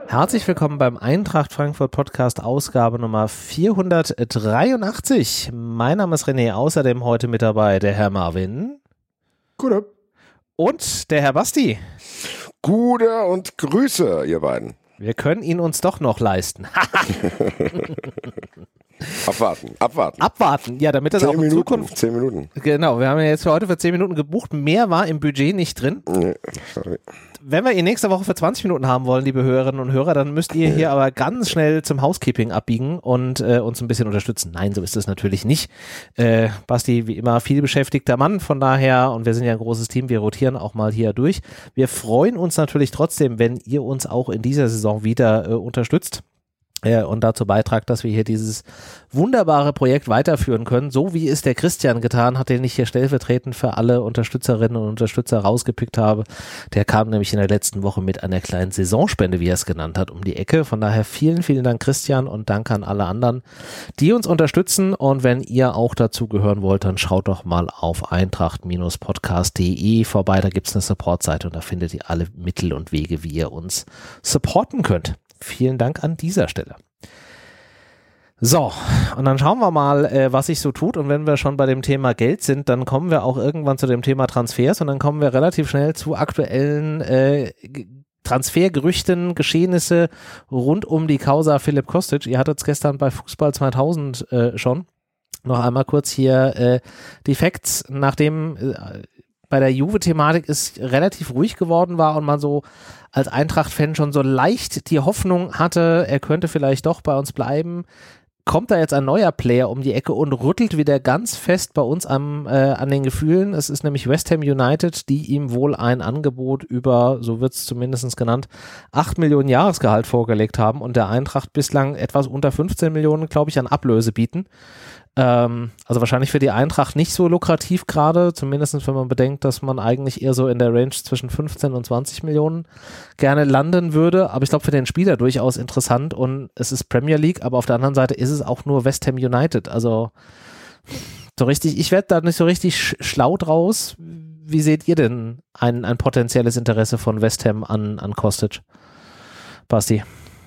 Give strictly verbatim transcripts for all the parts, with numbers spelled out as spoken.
Herzlich willkommen beim Eintracht Frankfurt Podcast, Ausgabe Nummer vierhundertdreiundachtzig. Mein Name ist René, außerdem heute mit dabei der Herr Marvin. Gute. Und der Herr Basti. Gute und Grüße, ihr beiden. Wir können ihn uns doch noch leisten. Abwarten, abwarten. Abwarten, ja, damit das auch in Minuten, Zukunft... Zehn Minuten. Genau, wir haben ja jetzt für heute für zehn Minuten gebucht. Mehr war im Budget nicht drin. Nee, sorry. Wenn wir ihn nächste Woche für zwanzig Minuten haben wollen, liebe Hörerinnen und Hörer, dann müsst ihr hier aber ganz schnell zum Housekeeping abbiegen und äh, uns ein bisschen unterstützen. Nein, so ist es natürlich nicht. Äh, Basti, wie immer, viel beschäftigter Mann, von daher, und wir sind ja ein großes Team, wir rotieren auch mal hier durch. Wir freuen uns natürlich trotzdem, wenn ihr uns auch in dieser Saison wieder äh, unterstützt. Äh, und dazu beitragt, dass wir hier dieses wunderbare Projekt weiterführen können, so wie es der Christian getan hat, den ich hier stellvertretend für alle Unterstützerinnen und Unterstützer rausgepickt habe. Der kam nämlich in der letzten Woche mit einer kleinen Saisonspende, wie er es genannt hat, um die Ecke. Von daher vielen, vielen Dank, Christian, und danke an alle anderen, die uns unterstützen. Und wenn ihr auch dazu gehören wollt, dann schaut doch mal auf eintracht Podcast punkt de vorbei. Da gibt es eine Supportseite und da findet ihr alle Mittel und Wege, wie ihr uns supporten könnt. Vielen Dank an dieser Stelle. So, und dann schauen wir mal, äh, was sich so tut. Und wenn wir schon bei dem Thema Geld sind, dann kommen wir auch irgendwann zu dem Thema Transfers und dann kommen wir relativ schnell zu aktuellen äh, Transfergerüchten, Geschehnisse rund um die Causa Filip Kostic. Ihr hattet es gestern bei Fußball zweitausend äh, schon. Noch einmal kurz hier äh, die Facts, nachdem äh, bei der Juve-Thematik es relativ ruhig geworden war und man so als Eintracht-Fan schon so leicht die Hoffnung hatte, er könnte vielleicht doch bei uns bleiben, kommt da jetzt ein neuer Player um die Ecke und rüttelt wieder ganz fest bei uns am, äh, an den Gefühlen. Es ist nämlich West Ham United, die ihm wohl ein Angebot über, so wird es zumindest genannt, acht Millionen Jahresgehalt vorgelegt haben und der Eintracht bislang etwas unter fünfzehn Millionen, glaube ich, an Ablöse bieten. Ähm, also wahrscheinlich für die Eintracht nicht so lukrativ gerade, zumindest wenn man bedenkt, dass man eigentlich eher so in der Range zwischen fünfzehn und zwanzig Millionen gerne landen würde, aber ich glaube für den Spieler durchaus interessant und es ist Premier League, aber auf der anderen Seite ist es auch nur West Ham United, also so richtig, ich werde da nicht so richtig sch- schlau draus. Wie seht ihr denn ein, ein potenzielles Interesse von West Ham an, an Kostic? Basti?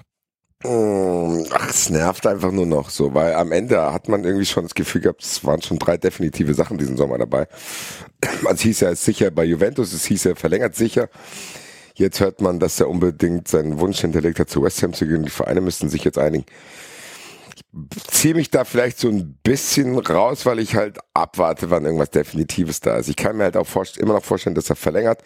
Ach, es nervt einfach nur noch so, weil am Ende hat man irgendwie schon das Gefühl gehabt, es waren schon drei definitive Sachen diesen Sommer dabei. Also es hieß ja, es ist sicher bei Juventus, es hieß ja, verlängert sicher. Jetzt hört man, dass er unbedingt seinen Wunsch hinterlegt hat, zu West Ham zu gehen. Die Vereine müssten sich jetzt einigen. Ich ziehe mich da vielleicht so ein bisschen raus, weil ich halt abwarte, wann irgendwas Definitives da ist. Ich kann mir halt auch vorst- immer noch vorstellen, dass er verlängert.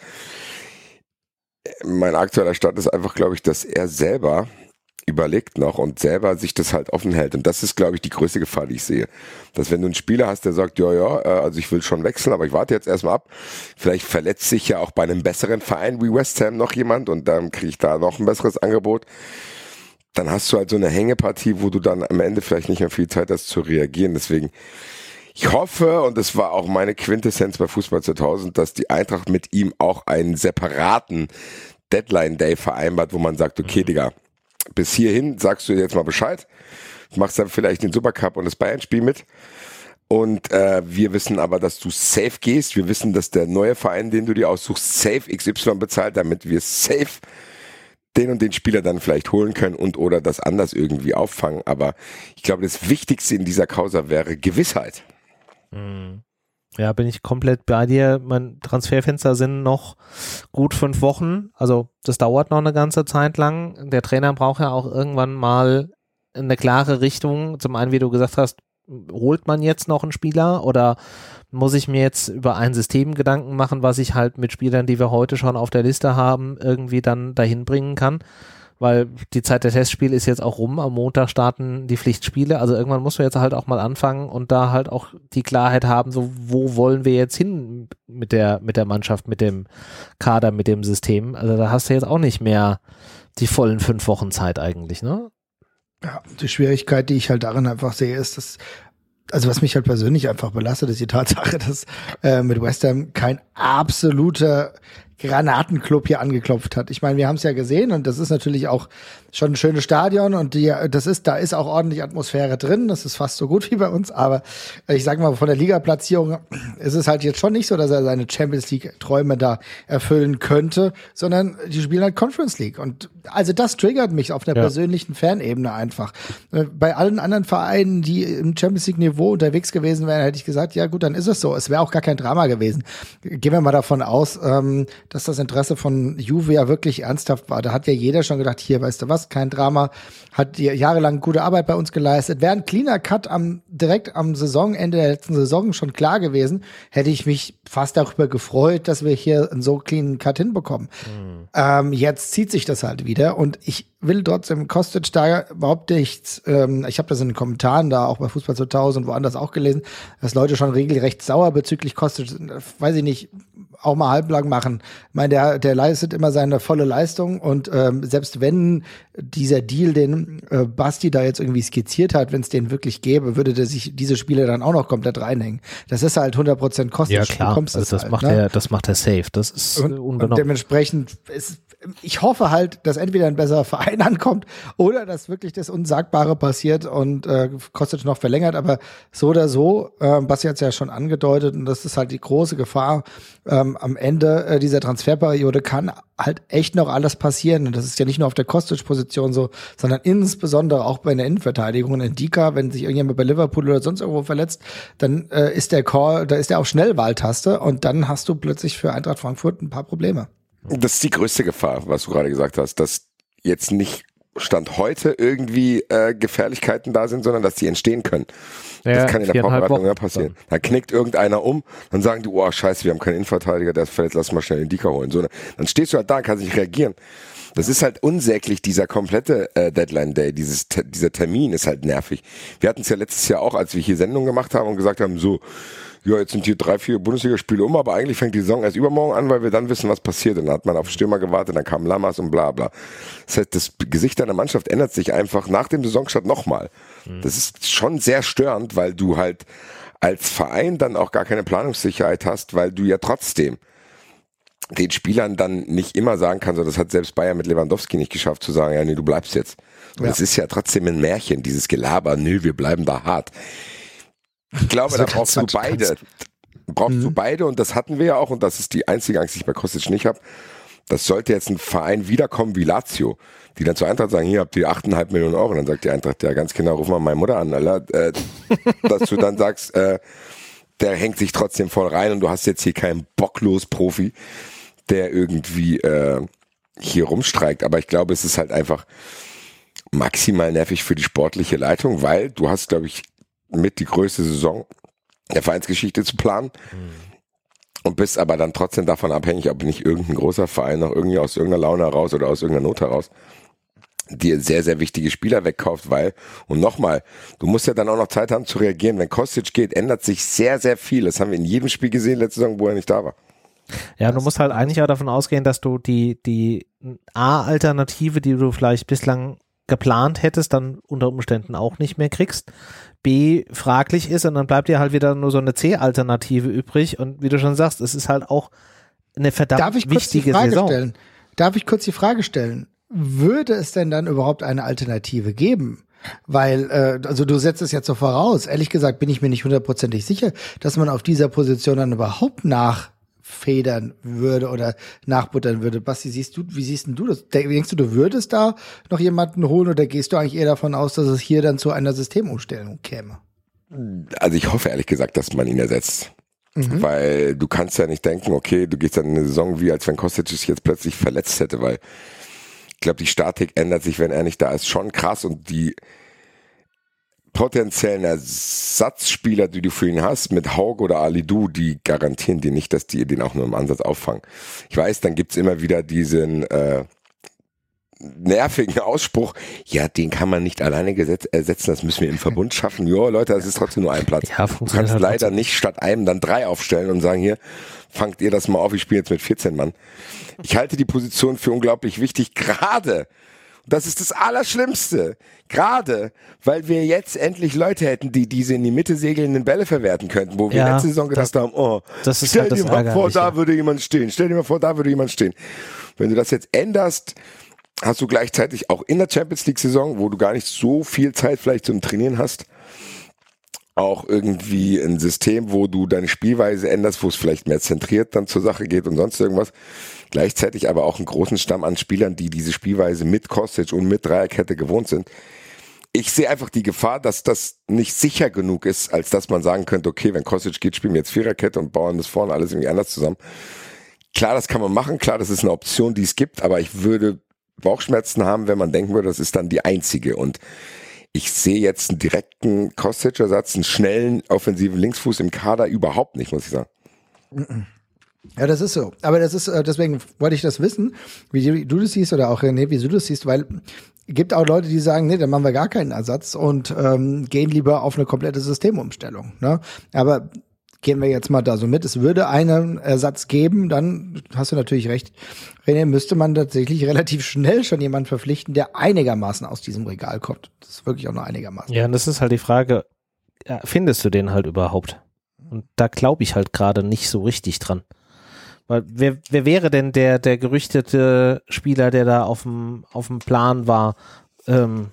Mein aktueller Stand ist einfach, glaube ich, dass er selber überlegt noch und selber sich das halt offen hält. Und das ist, glaube ich, die größte Gefahr, die ich sehe. Dass wenn du einen Spieler hast, der sagt, ja, ja, also ich will schon wechseln, aber ich warte jetzt erstmal ab. Vielleicht verletzt sich ja auch bei einem besseren Verein wie West Ham noch jemand und dann kriege ich da noch ein besseres Angebot. Dann hast du halt so eine Hängepartie, wo du dann am Ende vielleicht nicht mehr viel Zeit hast zu reagieren. Deswegen, ich hoffe, und das war auch meine Quintessenz bei Fußball zweitausend, dass die Eintracht mit ihm auch einen separaten Deadline-Day vereinbart, wo man sagt, okay, Digga, bis hierhin sagst du jetzt mal Bescheid, machst dann vielleicht den Supercup und das Bayern-Spiel mit und äh, wir wissen aber, dass du safe gehst, wir wissen, dass der neue Verein, den du dir aussuchst, safe X Y bezahlt, damit wir safe den und den Spieler dann vielleicht holen können und oder das anders irgendwie auffangen, aber ich glaube, das Wichtigste in dieser Causa wäre Gewissheit. Mhm. Ja, bin ich komplett bei dir. Mein Transferfenster sind noch gut fünf Wochen. Also das dauert noch eine ganze Zeit lang. Der Trainer braucht ja auch irgendwann mal eine klare Richtung. Zum einen, wie du gesagt hast, holt man jetzt noch einen Spieler oder muss ich mir jetzt über ein System Gedanken machen, was ich halt mit Spielern, die wir heute schon auf der Liste haben, irgendwie dann dahin bringen kann? Weil die Zeit der Testspiele ist jetzt auch rum. Am Montag starten die Pflichtspiele. Also irgendwann muss man jetzt halt auch mal anfangen und da halt auch die Klarheit haben, so wo wollen wir jetzt hin mit der mit der Mannschaft, mit dem Kader, mit dem System. Also da hast du jetzt auch nicht mehr die vollen fünf Wochen Zeit eigentlich, ne? Ja, die Schwierigkeit, die ich halt darin einfach sehe, ist, dass also was mich halt persönlich einfach belastet, ist die Tatsache, dass äh, mit West Ham kein absoluter Granatenclub hier angeklopft hat. Ich meine, wir haben es ja gesehen und das ist natürlich auch schon ein schönes Stadion und die, das ist, da ist auch ordentlich Atmosphäre drin. Das ist fast so gut wie bei uns, aber ich sag mal, von der Liga-Platzierung ist es halt jetzt schon nicht so, dass er seine Champions League-Träume da erfüllen könnte, sondern die spielen halt Conference League. Und also das triggert mich auf einer ja. persönlichen Fanebene einfach. Bei allen anderen Vereinen, die im Champions League-Niveau unterwegs gewesen wären, hätte ich gesagt, ja gut, dann ist es so. Es wäre auch gar kein Drama gewesen. Gehen wir mal davon aus, ähm, dass das Interesse von Juve ja wirklich ernsthaft war. Da hat ja jeder schon gedacht, hier, weißt du was, kein Drama, hat jahrelang gute Arbeit bei uns geleistet. Wäre ein cleaner Cut am, direkt am Saisonende der letzten Saison schon klar gewesen, hätte ich mich fast darüber gefreut, dass wir hier einen so cleanen Cut hinbekommen. Mhm. Ähm, jetzt zieht sich das halt wieder und ich will trotzdem Kostic da überhaupt nichts, ähm, ich habe das in den Kommentaren da auch bei Fußball zweitausend woanders auch gelesen, dass Leute schon regelrecht sauer bezüglich Kostic sind, weiß ich nicht, auch mal halblang machen. Ich meine, der, der leistet immer seine volle Leistung und ähm, selbst wenn dieser Deal, den äh, Basti da jetzt irgendwie skizziert hat, wenn es den wirklich gäbe, würde der sich diese Spiele dann auch noch komplett reinhängen. Das ist halt hundert Prozent Kostic. Ja klar, also das, halt, macht ne? er, das macht er safe. Das ist und, unbenommen. Und dementsprechend ist ich hoffe halt, dass entweder ein besserer Verein ankommt oder dass wirklich das Unsagbare passiert und äh, Kostic noch verlängert, aber so oder so, äh, Basti hat es ja schon angedeutet und das ist halt die große Gefahr, ähm, am Ende äh, dieser Transferperiode kann halt echt noch alles passieren und das ist ja nicht nur auf der Kostic-Position so, sondern insbesondere auch bei der Innenverteidigung. In Dika, wenn sich irgendjemand bei Liverpool oder sonst irgendwo verletzt, dann äh, ist der Call, da ist der auf Schnellwahltaste und dann hast du plötzlich für Eintracht Frankfurt ein paar Probleme. Das ist die größte Gefahr, was du gerade gesagt hast, dass jetzt nicht Stand heute irgendwie äh, Gefährlichkeiten da sind, sondern dass die entstehen können. Ja, das kann in der Vorbereitung ja passieren. Da knickt irgendeiner um, dann sagen die, oh scheiße, wir haben keinen Innenverteidiger, der ist verletzt, lass mal schnell den Dika holen. So, dann stehst du halt da und kannst nicht reagieren. Das ist halt unsäglich, dieser komplette äh, Deadline-Day, dieses, te- dieser Termin ist halt nervig. Wir hatten es ja letztes Jahr auch, als wir hier Sendungen gemacht haben und gesagt haben, so, ja, jetzt sind hier drei, vier Bundesligaspiele um, aber eigentlich fängt die Saison erst übermorgen an, weil wir dann wissen, was passiert. Und dann hat man auf Stürmer gewartet, dann kam Lammers und bla bla. Das heißt, das Gesicht deiner Mannschaft ändert sich einfach nach dem Saisonstart nochmal. Mhm. Das ist schon sehr störend, weil du halt als Verein dann auch gar keine Planungssicherheit hast, weil du ja trotzdem den Spielern dann nicht immer sagen kannst, das hat selbst Bayern mit Lewandowski nicht geschafft, zu sagen, ja nee, du bleibst jetzt. Und ja. Es ist ja trotzdem ein Märchen, dieses Gelaber, nö, wir bleiben da hart. Ich glaube, da brauchst du beide. Brauchst mhm. du beide und das hatten wir ja auch und das ist die einzige Angst, die ich bei Kostic nicht habe. Das sollte jetzt ein Verein wiederkommen wie Lazio, die dann zur Eintracht sagen, hier habt ihr achteinhalb Millionen Euro. Und dann sagt die Eintracht, ja ganz genau, ruf mal meine Mutter an, Alter. Äh, dass du dann sagst, äh, der hängt sich trotzdem voll rein und du hast jetzt hier keinen bocklos Profi, der irgendwie äh, hier rumstreikt. Aber ich glaube, es ist halt einfach maximal nervig für die sportliche Leitung, weil du hast, glaube ich, mit die größte Saison der Vereinsgeschichte zu planen mhm. und bist aber dann trotzdem davon abhängig, ob nicht irgendein großer Verein noch irgendwie aus irgendeiner Laune heraus oder aus irgendeiner Not heraus dir sehr, sehr wichtige Spieler wegkauft, weil, und nochmal, du musst ja dann auch noch Zeit haben zu reagieren. Wenn Kostic geht, ändert sich sehr, sehr viel. Das haben wir in jedem Spiel gesehen letzte Saison, wo er nicht da war. Ja, du musst halt eigentlich auch davon ausgehen, dass du die, die A-Alternative, die du vielleicht bislang geplant hättest, dann unter Umständen auch nicht mehr kriegst. B, fraglich ist und dann bleibt dir halt wieder nur so eine C-Alternative übrig und wie du schon sagst, es ist halt auch eine verdammt Darf ich wichtige kurz die Frage Saison. Stellen? Darf ich kurz die Frage stellen? Würde es denn dann überhaupt eine Alternative geben? Weil, äh, also du setzt es jetzt so voraus. Ehrlich gesagt bin ich mir nicht hundertprozentig sicher, dass man auf dieser Position dann überhaupt nachfedern würde oder nachbuttern würde. Basti, siehst du, wie siehst denn du das? Denkst du, du würdest da noch jemanden holen oder gehst du eigentlich eher davon aus, dass es hier dann zu einer Systemumstellung käme? Also ich hoffe ehrlich gesagt, dass man ihn ersetzt. Mhm. Weil du kannst ja nicht denken, okay, du gehst dann in eine Saison wie, als wenn Kostic sich jetzt plötzlich verletzt hätte, weil ich glaube, die Statik ändert sich, wenn er nicht da ist, schon krass und die potenziellen Ersatzspieler, die du für ihn hast, mit Haug oder Alidou, die garantieren dir nicht, dass die den auch nur im Ansatz auffangen. Ich weiß, dann gibt's immer wieder diesen äh, nervigen Ausspruch, ja, den kann man nicht alleine gesetz- ersetzen, das müssen wir im Verbund schaffen. Jo, Leute, das ist trotzdem nur ein Platz. Ja, du kannst halt leider nicht statt einem dann drei aufstellen und sagen, hier, fangt ihr das mal auf, ich spiele jetzt mit vierzehn Mann. Ich halte die Position für unglaublich wichtig, gerade, Das ist das Allerschlimmste. Gerade, weil wir jetzt endlich Leute hätten, die diese in die Mitte segelnden Bälle verwerten könnten, wo wir ja, letzte Saison gedacht das, haben, oh, das ist stell halt dir das mal vor, da ja. würde jemand stehen. Stell dir mal vor, da würde jemand stehen. Wenn du das jetzt änderst, hast du gleichzeitig auch in der Champions League Saison, wo du gar nicht so viel Zeit vielleicht zum Trainieren hast, auch irgendwie ein System, wo du deine Spielweise änderst, wo es vielleicht mehr zentriert dann zur Sache geht und sonst irgendwas. Gleichzeitig aber auch einen großen Stamm an Spielern, die diese Spielweise mit Kostic und mit Dreierkette gewohnt sind. Ich sehe einfach die Gefahr, dass das nicht sicher genug ist, als dass man sagen könnte, okay, wenn Kostic geht, spielen wir jetzt Viererkette und bauen das vorne alles irgendwie anders zusammen. Klar, das kann man machen, klar, das ist eine Option, die es gibt, aber ich würde Bauchschmerzen haben, wenn man denken würde, das ist dann die einzige. Und ich sehe jetzt einen direkten Kostic-Ersatz, einen schnellen offensiven Linksfuß im Kader überhaupt nicht, muss ich sagen. Ja, das ist so. Aber das ist, deswegen wollte ich das wissen, wie du das siehst oder auch René, wie du das siehst, weil es gibt auch Leute, die sagen, nee, dann machen wir gar keinen Ersatz und ähm, gehen lieber auf eine komplette Systemumstellung. Ne? Aber gehen wir jetzt mal da so mit, es würde einen Ersatz geben, dann hast du natürlich recht, René, müsste man tatsächlich relativ schnell schon jemanden verpflichten, der einigermaßen aus diesem Regal kommt. Das ist wirklich auch nur einigermaßen. Ja, und das ist halt die Frage, ja, findest du den halt überhaupt? Und da glaube ich halt gerade nicht so richtig dran. Weil wer, wer wäre denn der, der gerüchtete Spieler, der da auf dem, auf dem Plan war? Ähm,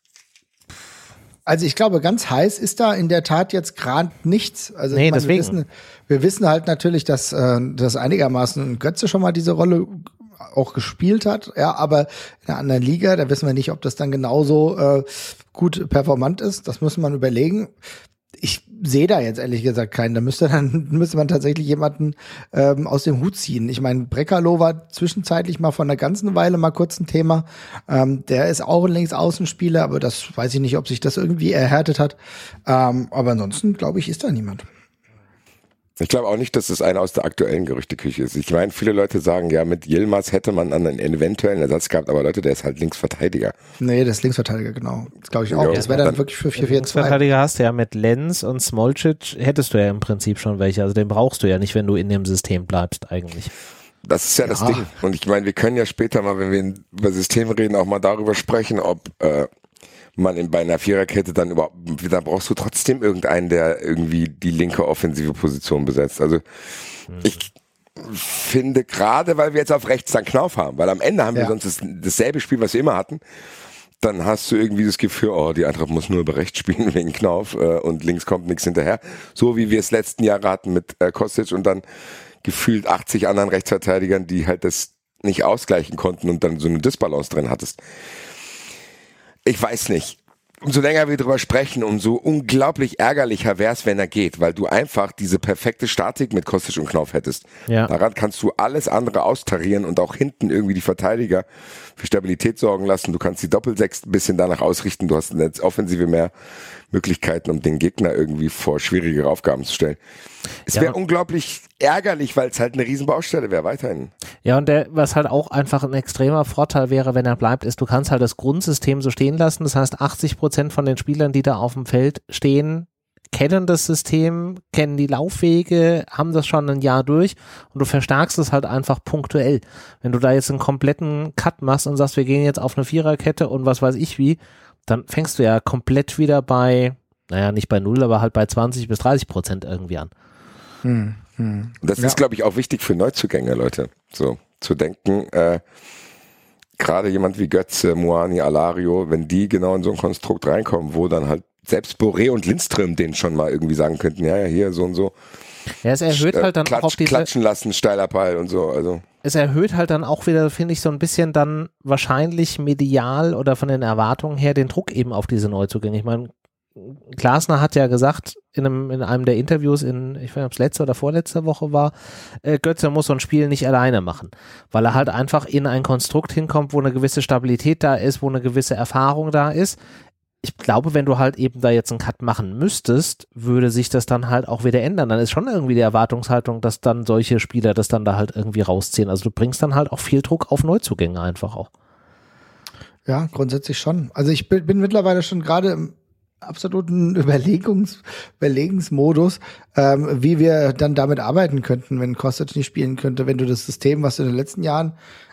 Also ich glaube, ganz heiß ist da in der Tat jetzt gerade nichts. Also nee, ich meine, deswegen. Wir wissen, wir wissen halt natürlich, dass, äh, dass einigermaßen Götze schon mal diese Rolle auch gespielt hat, ja, aber in einer anderen Liga, da wissen wir nicht, ob das dann genauso äh, gut performant ist. Das muss man überlegen. Ich sehe da jetzt ehrlich gesagt keinen. Da müsste dann müsste man tatsächlich jemanden ähm, aus dem Hut ziehen. Ich meine, Brekalo war zwischenzeitlich mal vor einer ganzen Weile mal kurz ein Thema. Ähm, der ist auch ein Linksaußenspieler, aber das weiß ich nicht, ob sich das irgendwie erhärtet hat. Ähm, aber ansonsten, glaube ich, ist da niemand. Ich glaube auch nicht, dass es einer aus der aktuellen Gerüchteküche ist. Ich meine, viele Leute sagen, ja, mit Yilmaz hätte man einen eventuellen Ersatz gehabt, aber Leute, der ist halt Linksverteidiger. Nee, der ist Linksverteidiger, genau. Das glaube ich auch. Ja, das wäre dann, dann wirklich für vier vier zwei. Linksverteidiger hast du ja mit Lenz und Smolcic, hättest du ja im Prinzip schon welche. Also den brauchst du ja nicht, wenn du in dem System bleibst eigentlich. Das ist ja, ja. das Ding. Und ich meine, wir können ja später mal, wenn wir über Systeme reden, auch mal darüber sprechen, ob äh, man in, bei einer Viererkette dann überhaupt, da brauchst du trotzdem irgendeinen, der irgendwie die linke offensive Position besetzt. Also mhm. ich finde gerade, weil wir jetzt auf rechts dann Knauf haben, weil am Ende haben ja. wir sonst das, dasselbe Spiel, was wir immer hatten, dann hast du irgendwie das Gefühl, oh, die Eintracht muss nur über rechts spielen wegen Knauf äh, und links kommt nichts hinterher. So wie wir es letzten Jahre hatten mit äh, Kostic und dann gefühlt achtzig anderen Rechtsverteidigern, die halt das nicht ausgleichen konnten und dann so eine Disbalance drin hattest. Ich weiß nicht. Umso länger wir drüber sprechen, umso unglaublich ärgerlicher wäre es, wenn er geht, weil du einfach diese perfekte Statik mit Kostic und Knauf hättest. Ja. Daran kannst du alles andere austarieren und auch hinten irgendwie die Verteidiger für Stabilität sorgen lassen. Du kannst die Doppelsechs ein bisschen danach ausrichten. Du hast eine Offensive mehr Möglichkeiten, um den Gegner irgendwie vor schwierigere Aufgaben zu stellen. Es wäre ja. unglaublich ärgerlich, weil es halt eine Riesenbaustelle wäre, weiterhin. Ja, und der, was halt auch einfach ein extremer Vorteil wäre, wenn er bleibt, ist, du kannst halt das Grundsystem so stehen lassen. Das heißt, achtzig Prozent von den Spielern, die da auf dem Feld stehen, kennen das System, kennen die Laufwege, haben das schon ein Jahr durch und du verstärkst es halt einfach punktuell. Wenn du da jetzt einen kompletten Cut machst und sagst, wir gehen jetzt auf eine Viererkette und was weiß ich wie, dann fängst du ja komplett wieder bei, naja, nicht bei null, aber halt bei zwanzig bis dreißig Prozent irgendwie an. Hm, hm. Das ja. ist, glaube ich, auch wichtig für Neuzugänge, Leute. So, zu denken, äh, gerade jemand wie Götze, Muani, Alario, wenn die genau in so ein Konstrukt reinkommen, wo dann halt selbst Boré und Lindström denen schon mal irgendwie sagen könnten, ja, ja, hier so und so. Ja, es erhöht halt dann Klatsch, auch auf diese, klatschen lassen, steiler Peil und so, also. Es erhöht halt dann auch wieder, finde ich, so ein bisschen dann wahrscheinlich medial oder von den Erwartungen her den Druck eben auf diese Neuzugänge. Ich meine, Glasner hat ja gesagt in einem, in einem der Interviews in, ich weiß nicht, ob es letzte oder vorletzte Woche war, äh, Götze muss so ein Spiel nicht alleine machen, weil er halt einfach in ein Konstrukt hinkommt, wo eine gewisse Stabilität da ist, wo eine gewisse Erfahrung da ist. Ich glaube, wenn du halt eben da jetzt einen Cut machen müsstest, würde sich das dann halt auch wieder ändern. Dann ist schon irgendwie die Erwartungshaltung, dass dann solche Spieler das dann da halt irgendwie rausziehen. Also du bringst dann halt auch viel Druck auf Neuzugänge einfach auch. Ja, grundsätzlich schon. Also ich bin, bin mittlerweile schon gerade im absoluten Überlegungs, Überlegensmodus, ähm, wie wir dann damit arbeiten könnten, wenn Kostic nicht spielen könnte, wenn du das System, was du in den letzten Jahren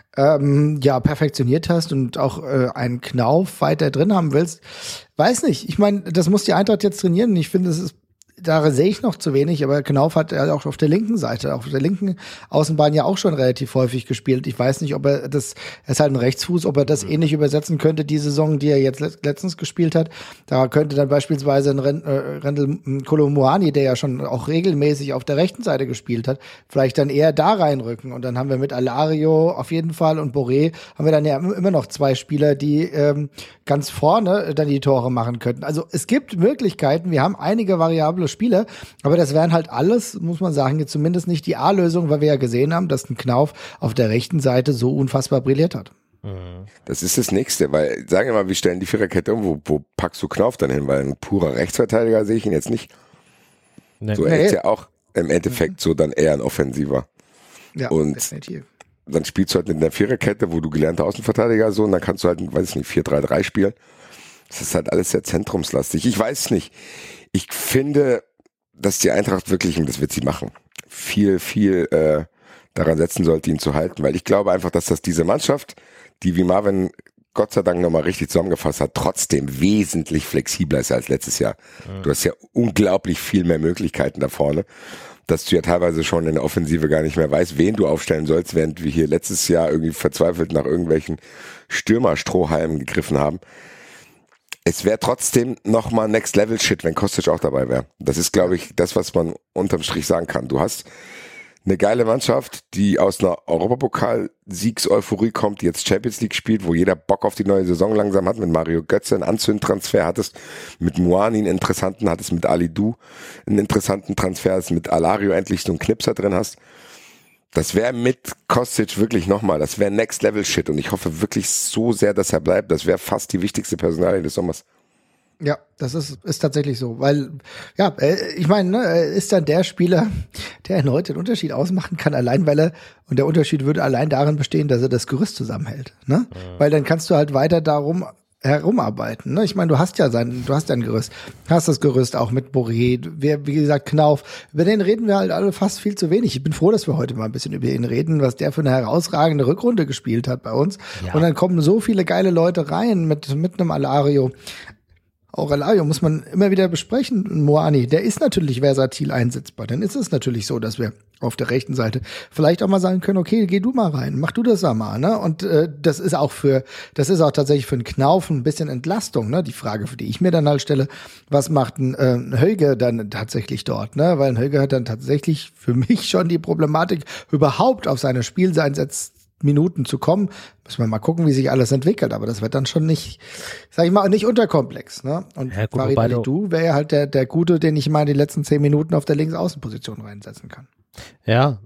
ähm, ja perfektioniert hast und auch äh, einen Knauf weiter drin haben willst, weiß nicht. Ich meine, das muss die Eintracht jetzt trainieren. Ich finde, es ist da sehe ich noch zu wenig, aber Knauf hat er auch auf der linken Seite, auf der linken Außenbahn ja auch schon relativ häufig gespielt. Ich weiß nicht, ob er das, er ist halt ein Rechtsfuß, ob er das mhm. ähnlich übersetzen könnte, die Saison, die er jetzt letztens gespielt hat. Da könnte dann beispielsweise ein Rendel Kolo Muani, der ja schon auch regelmäßig auf der rechten Seite gespielt hat, vielleicht dann eher da reinrücken. Und dann haben wir mit Alario auf jeden Fall und Boré haben wir dann ja immer noch zwei Spieler, die ähm, ganz vorne dann die Tore machen könnten. Also es gibt Möglichkeiten, wir haben einige variable Spieler, aber das wären halt alles, muss man sagen, jetzt zumindest nicht die A-Lösung, weil wir ja gesehen haben, dass ein Knauf auf der rechten Seite so unfassbar brilliert hat. Das ist das Nächste, weil, sagen wir mal, wir stellen die Viererkette um, wo, wo packst du Knauf dann hin, weil ein purer Rechtsverteidiger sehe ich ihn jetzt nicht. Nee. So, er nee. ist ja auch im Endeffekt mhm. so dann eher ein Offensiver. Ja, und definitiv. Dann spielst du halt in der Viererkette, wo du gelernter Außenverteidiger so, und dann kannst du halt, weiß ich nicht, vier drei drei spielen. Das ist halt alles sehr zentrumslastig. Ich weiß es nicht. Ich finde, dass die Eintracht wirklich, und das wird sie machen, viel, viel äh, daran setzen sollte, ihn zu halten. Weil ich glaube einfach, dass das diese Mannschaft, die wie Marvin Gott sei Dank nochmal richtig zusammengefasst hat, trotzdem wesentlich flexibler ist als letztes Jahr. Mhm. Du hast ja unglaublich viel mehr Möglichkeiten da vorne, dass du ja teilweise schon in der Offensive gar nicht mehr weißt, wen du aufstellen sollst, während wir hier letztes Jahr irgendwie verzweifelt nach irgendwelchen Stürmerstrohhalmen gegriffen haben. Es wäre trotzdem nochmal Next-Level-Shit, wenn Kostic auch dabei wäre. Das ist, glaube ich, das, was man unterm Strich sagen kann. Du hast eine geile Mannschaft, die aus einer Europapokal-Siegs-Euphorie kommt, die jetzt Champions League spielt, wo jeder Bock auf die neue Saison langsam hat, mit Mario Götze einen Anzündtransfer hattest, mit Muani einen interessanten, hattest mit Ali Du einen interessanten Transfer, hattest mit Alario endlich so einen Knipser drin hast. Das wäre mit Kostic wirklich nochmal, das wäre Next-Level-Shit und ich hoffe wirklich so sehr, dass er bleibt. Das wäre fast die wichtigste Personalie des Sommers. Ja, das ist, ist tatsächlich so, weil, ja, ich meine, ne, er ist dann der Spieler, der erneut den Unterschied ausmachen kann, allein weil er, und der Unterschied würde allein darin bestehen, dass er das Gerüst zusammenhält, ne? Mhm. Weil dann kannst du halt weiter darum herumarbeiten, ne? Ich meine, du hast ja sein, du hast ja ein Gerüst, hast das Gerüst auch mit Boré, wer, wie gesagt, Knauf, über den reden wir halt alle fast viel zu wenig. Ich bin froh, dass wir heute mal ein bisschen über ihn reden, was der für eine herausragende Rückrunde gespielt hat bei uns. Ja. Und dann kommen so viele geile Leute rein mit, mit einem Alario. Auch Alario muss man immer wieder besprechen. Muani, der ist natürlich versatil einsetzbar. Dann ist es natürlich so, dass wir auf der rechten Seite vielleicht auch mal sagen können, okay, geh du mal rein, mach du das mal, ne? Und äh, das ist auch für, das ist auch tatsächlich für einen Knauf ein bisschen Entlastung, ne? Die Frage, für die ich mir dann halt stelle, was macht ein äh, Höge dann tatsächlich dort, ne? Weil ein Höge hat dann tatsächlich für mich schon die Problematik, überhaupt auf seine Spieleinsätze Minuten zu kommen. Müssen wir mal gucken, wie sich alles entwickelt. Aber das wird dann schon nicht, sag ich mal, nicht unterkomplex. Ne? Und ja, Farid Alidou wäre ja halt der, der Gute, den ich mal in die letzten zehn Minuten auf der Linksaußenposition reinsetzen kann. Ja,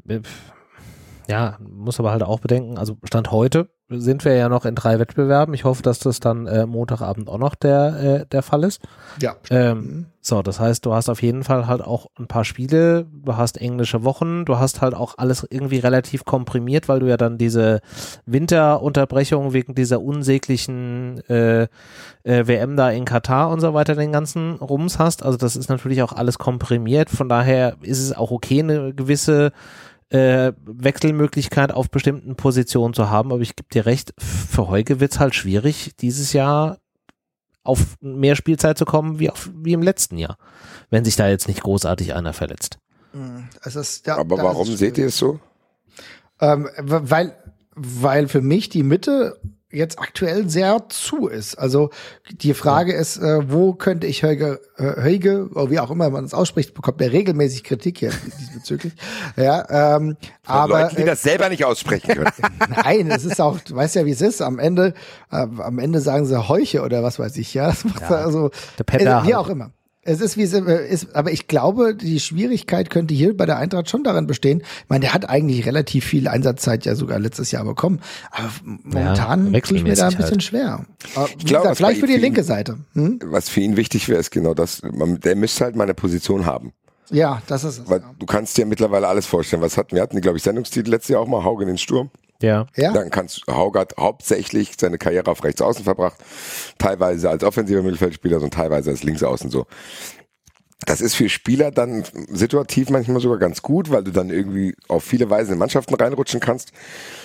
ja, muss aber halt auch bedenken, also Stand heute sind wir ja noch in drei Wettbewerben. Ich hoffe, dass das dann äh, Montagabend auch noch der, äh, der Fall ist. Ja. Ähm, so, das heißt, du hast auf jeden Fall halt auch ein paar Spiele, du hast englische Wochen, du hast halt auch alles irgendwie relativ komprimiert, weil du ja dann diese Winterunterbrechung wegen dieser unsäglichen äh, äh, W M da in Katar und so weiter den ganzen Rums hast. Also das ist natürlich auch alles komprimiert. Von daher ist es auch okay, eine gewisse Äh, Wechselmöglichkeit auf bestimmten Positionen zu haben, aber ich gebe dir recht, für Heuge wird es halt schwierig, dieses Jahr auf mehr Spielzeit zu kommen wie, auf, wie im letzten Jahr, wenn sich da jetzt nicht großartig einer verletzt. Es ist, ja, aber warum seht ihr es so? Ähm, weil, weil für mich die Mitte jetzt aktuell sehr zu ist. Also die Frage ist, äh, wo könnte ich Höge, äh, Höge, oder wie auch immer man es ausspricht, bekommt er regelmäßig Kritik hier diesbezüglich. Ja, ähm, Von aber Leuten, die das selber nicht aussprechen können. Nein, es ist auch, du weißt ja, wie es ist. Am Ende, äh, am Ende sagen sie Heuche oder was weiß ich. Ja, das macht ja, also der äh, wie auch immer. Es ist, wie es ist, aber ich glaube, die Schwierigkeit könnte hier bei der Eintracht schon darin bestehen. Ich meine, der hat eigentlich relativ viel Einsatzzeit ja sogar letztes Jahr bekommen. Aber momentan ja, tue ich mir da ein bisschen halt. schwer. Aber ich glaube, vielleicht für die linke ihn, Seite. Hm? Was für ihn wichtig wäre, ist genau das. Man, der müsste halt mal eine Position haben. Ja, das ist es. Weil ja. du kannst dir mittlerweile alles vorstellen. Was hatten wir? hatten, glaube ich, Sendungstitel letztes Jahr auch mal, Hauge in den Sturm. Ja. ja. Dann kannst Hauge hat hauptsächlich seine Karriere auf rechts außen verbracht. Teilweise als offensiver Mittelfeldspieler und teilweise als Linksaußen so. Das ist für Spieler dann situativ manchmal sogar ganz gut, weil du dann irgendwie auf viele Weisen in Mannschaften reinrutschen kannst.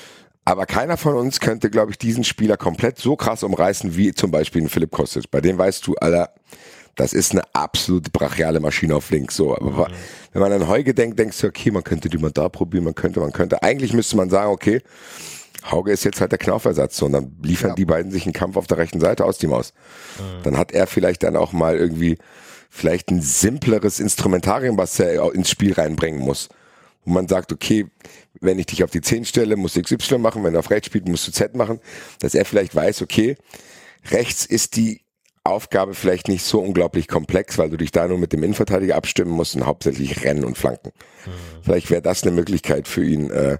Aber keiner von uns könnte, glaube ich, diesen Spieler komplett so krass umreißen wie zum Beispiel ein Philipp Kostic. Bei dem weißt du, Alter, das ist eine absolute brachiale Maschine auf links. So, aber mhm. wenn man an Heuge denkt, denkst du, okay, man könnte die mal da probieren, man könnte, man könnte. Eigentlich müsste man sagen, okay, Hauge ist jetzt halt der Knaufersatz. So, und dann liefern ja. die beiden sich einen Kampf auf der rechten Seite aus die Maus. Mhm. Dann hat er vielleicht dann auch mal irgendwie vielleicht ein simpleres Instrumentarium, was er ins Spiel reinbringen muss. Wo man sagt, okay, wenn ich dich auf die zehn stelle, musst du X Y machen, wenn du auf rechts spielst, musst du Z machen, dass er vielleicht weiß, okay, rechts ist die Aufgabe vielleicht nicht so unglaublich komplex, weil du dich da nur mit dem Innenverteidiger abstimmen musst und hauptsächlich rennen und flanken. Mhm. Vielleicht wäre das eine Möglichkeit für ihn, äh,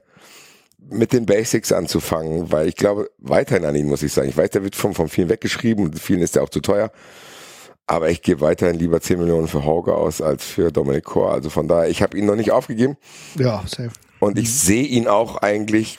mit den Basics anzufangen, weil ich glaube, weiterhin an ihn muss ich sagen. Ich weiß, der wird von, von vielen weggeschrieben und vielen ist der auch zu teuer. Aber ich gebe weiterhin lieber zehn Millionen für Hauge aus als für Dominik Kor. Also von daher, ich habe ihn noch nicht aufgegeben. Ja, safe. Und ich sehe ihn auch eigentlich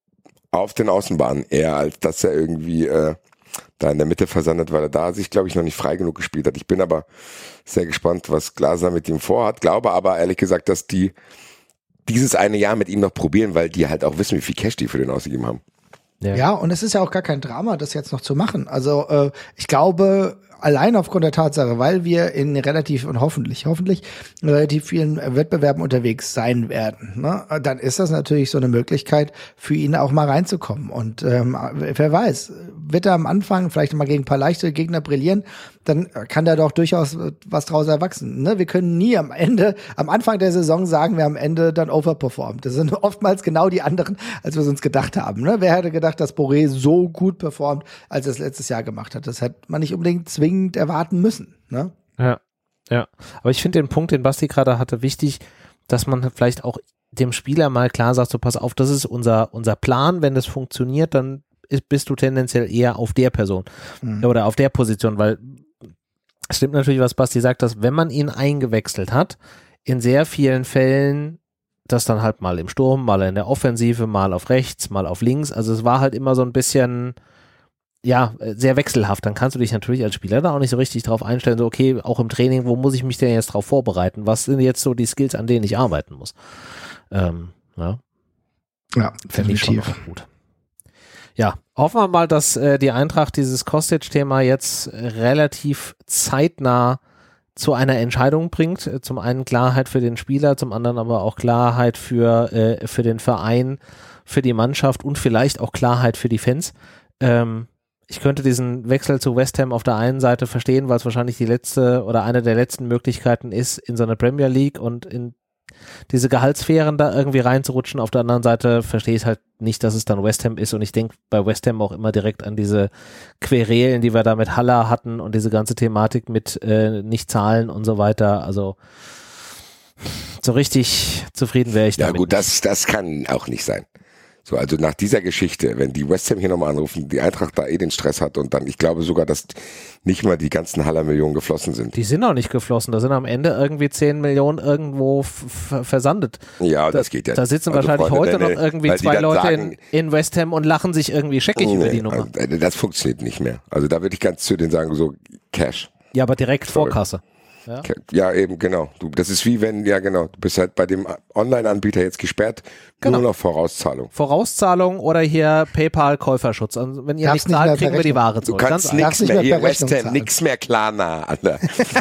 auf den Außenbahnen eher, als dass er irgendwie äh, da in der Mitte versandet, weil er da sich, glaube ich, noch nicht frei genug gespielt hat. Ich bin aber sehr gespannt, was Glaser mit ihm vorhat. Glaube aber ehrlich gesagt, dass die dieses eine Jahr mit ihm noch probieren, weil die halt auch wissen, wie viel Cash die für den ausgegeben haben. Ja. ja, und es ist ja auch gar kein Drama, das jetzt noch zu machen. Also äh, ich glaube, allein aufgrund der Tatsache, weil wir in relativ und hoffentlich, hoffentlich in relativ vielen Wettbewerben unterwegs sein werden, ne, dann ist das natürlich so eine Möglichkeit für ihn auch mal reinzukommen. Und ähm, wer weiß, wird er am Anfang vielleicht mal gegen ein paar leichte Gegner brillieren, dann kann da doch durchaus was draus erwachsen. Ne? Wir können nie am Ende, am Anfang der Saison sagen wir am Ende dann overperformed. Das sind oftmals genau die anderen, als wir es uns gedacht haben. Ne? Wer hätte gedacht, dass Boré so gut performt, als er es letztes Jahr gemacht hat? Das hätte man nicht unbedingt zwingend erwarten müssen. Ne? Ja, ja. Aber ich finde den Punkt, den Basti gerade hatte, wichtig, dass man vielleicht auch dem Spieler mal klar sagt, so pass auf, das ist unser, unser Plan, wenn das funktioniert, dann ist, bist du tendenziell eher auf der Person mhm. oder auf der Position, weil es stimmt natürlich, was Basti sagt, dass wenn man ihn eingewechselt hat, in sehr vielen Fällen das dann halt mal im Sturm, mal in der Offensive, mal auf rechts, mal auf links, also es war halt immer so ein bisschen, ja, sehr wechselhaft. Dann kannst du dich natürlich als Spieler da auch nicht so richtig drauf einstellen, so okay, auch im Training, wo muss ich mich denn jetzt drauf vorbereiten? Was sind jetzt so die Skills, an denen ich arbeiten muss? Ähm, ja, ja, finde ich schon auch gut. Ja, hoffen wir mal, dass äh, die Eintracht dieses Kostic-Thema jetzt äh, relativ zeitnah zu einer Entscheidung bringt. Äh, zum einen Klarheit für den Spieler, zum anderen aber auch Klarheit für, äh, für den Verein, für die Mannschaft und vielleicht auch Klarheit für die Fans. Ähm, ich könnte diesen Wechsel zu West Ham auf der einen Seite verstehen, weil es wahrscheinlich die letzte oder eine der letzten Möglichkeiten ist, in so eine Premier League und in diese Gehaltssphären da irgendwie reinzurutschen. Auf der anderen Seite verstehe ich halt nicht, dass es dann West Ham ist und ich denke bei West Ham auch immer direkt an diese Querelen, die wir da mit Haller hatten und diese ganze Thematik mit äh, nicht zahlen und so weiter. Also so richtig zufrieden wäre ich damit. Ja gut, das, das kann auch nicht sein. So, also nach dieser Geschichte, wenn die West Ham hier nochmal anrufen, die Eintracht da eh den Stress hat und dann, ich glaube sogar, dass nicht mal die ganzen Haller-Millionen geflossen sind. Die sind auch nicht geflossen, da sind am Ende irgendwie zehn Millionen irgendwo f- versandet. Ja, das geht ja Da sitzen also wahrscheinlich Freunde, heute noch irgendwie zwei Leute sagen, in, in West Ham und lachen sich irgendwie scheckig nee, über die Nummer. Also das funktioniert nicht mehr. Also da würde ich ganz zu denen sagen, so Cash. Ja, aber direkt Sorry. vor Kasse. Ja? ja, eben, genau. Du, das ist wie wenn, ja genau, du bist halt bei dem Online-Anbieter jetzt gesperrt, genau. Nur noch Vorauszahlung. Vorauszahlung oder hier PayPal-Käuferschutz. Also wenn ihr Darf's nicht zahlt, kriegen wir die Ware zurück. Du kannst nichts mehr, hier West Ham, nix mehr Klarna, Alter.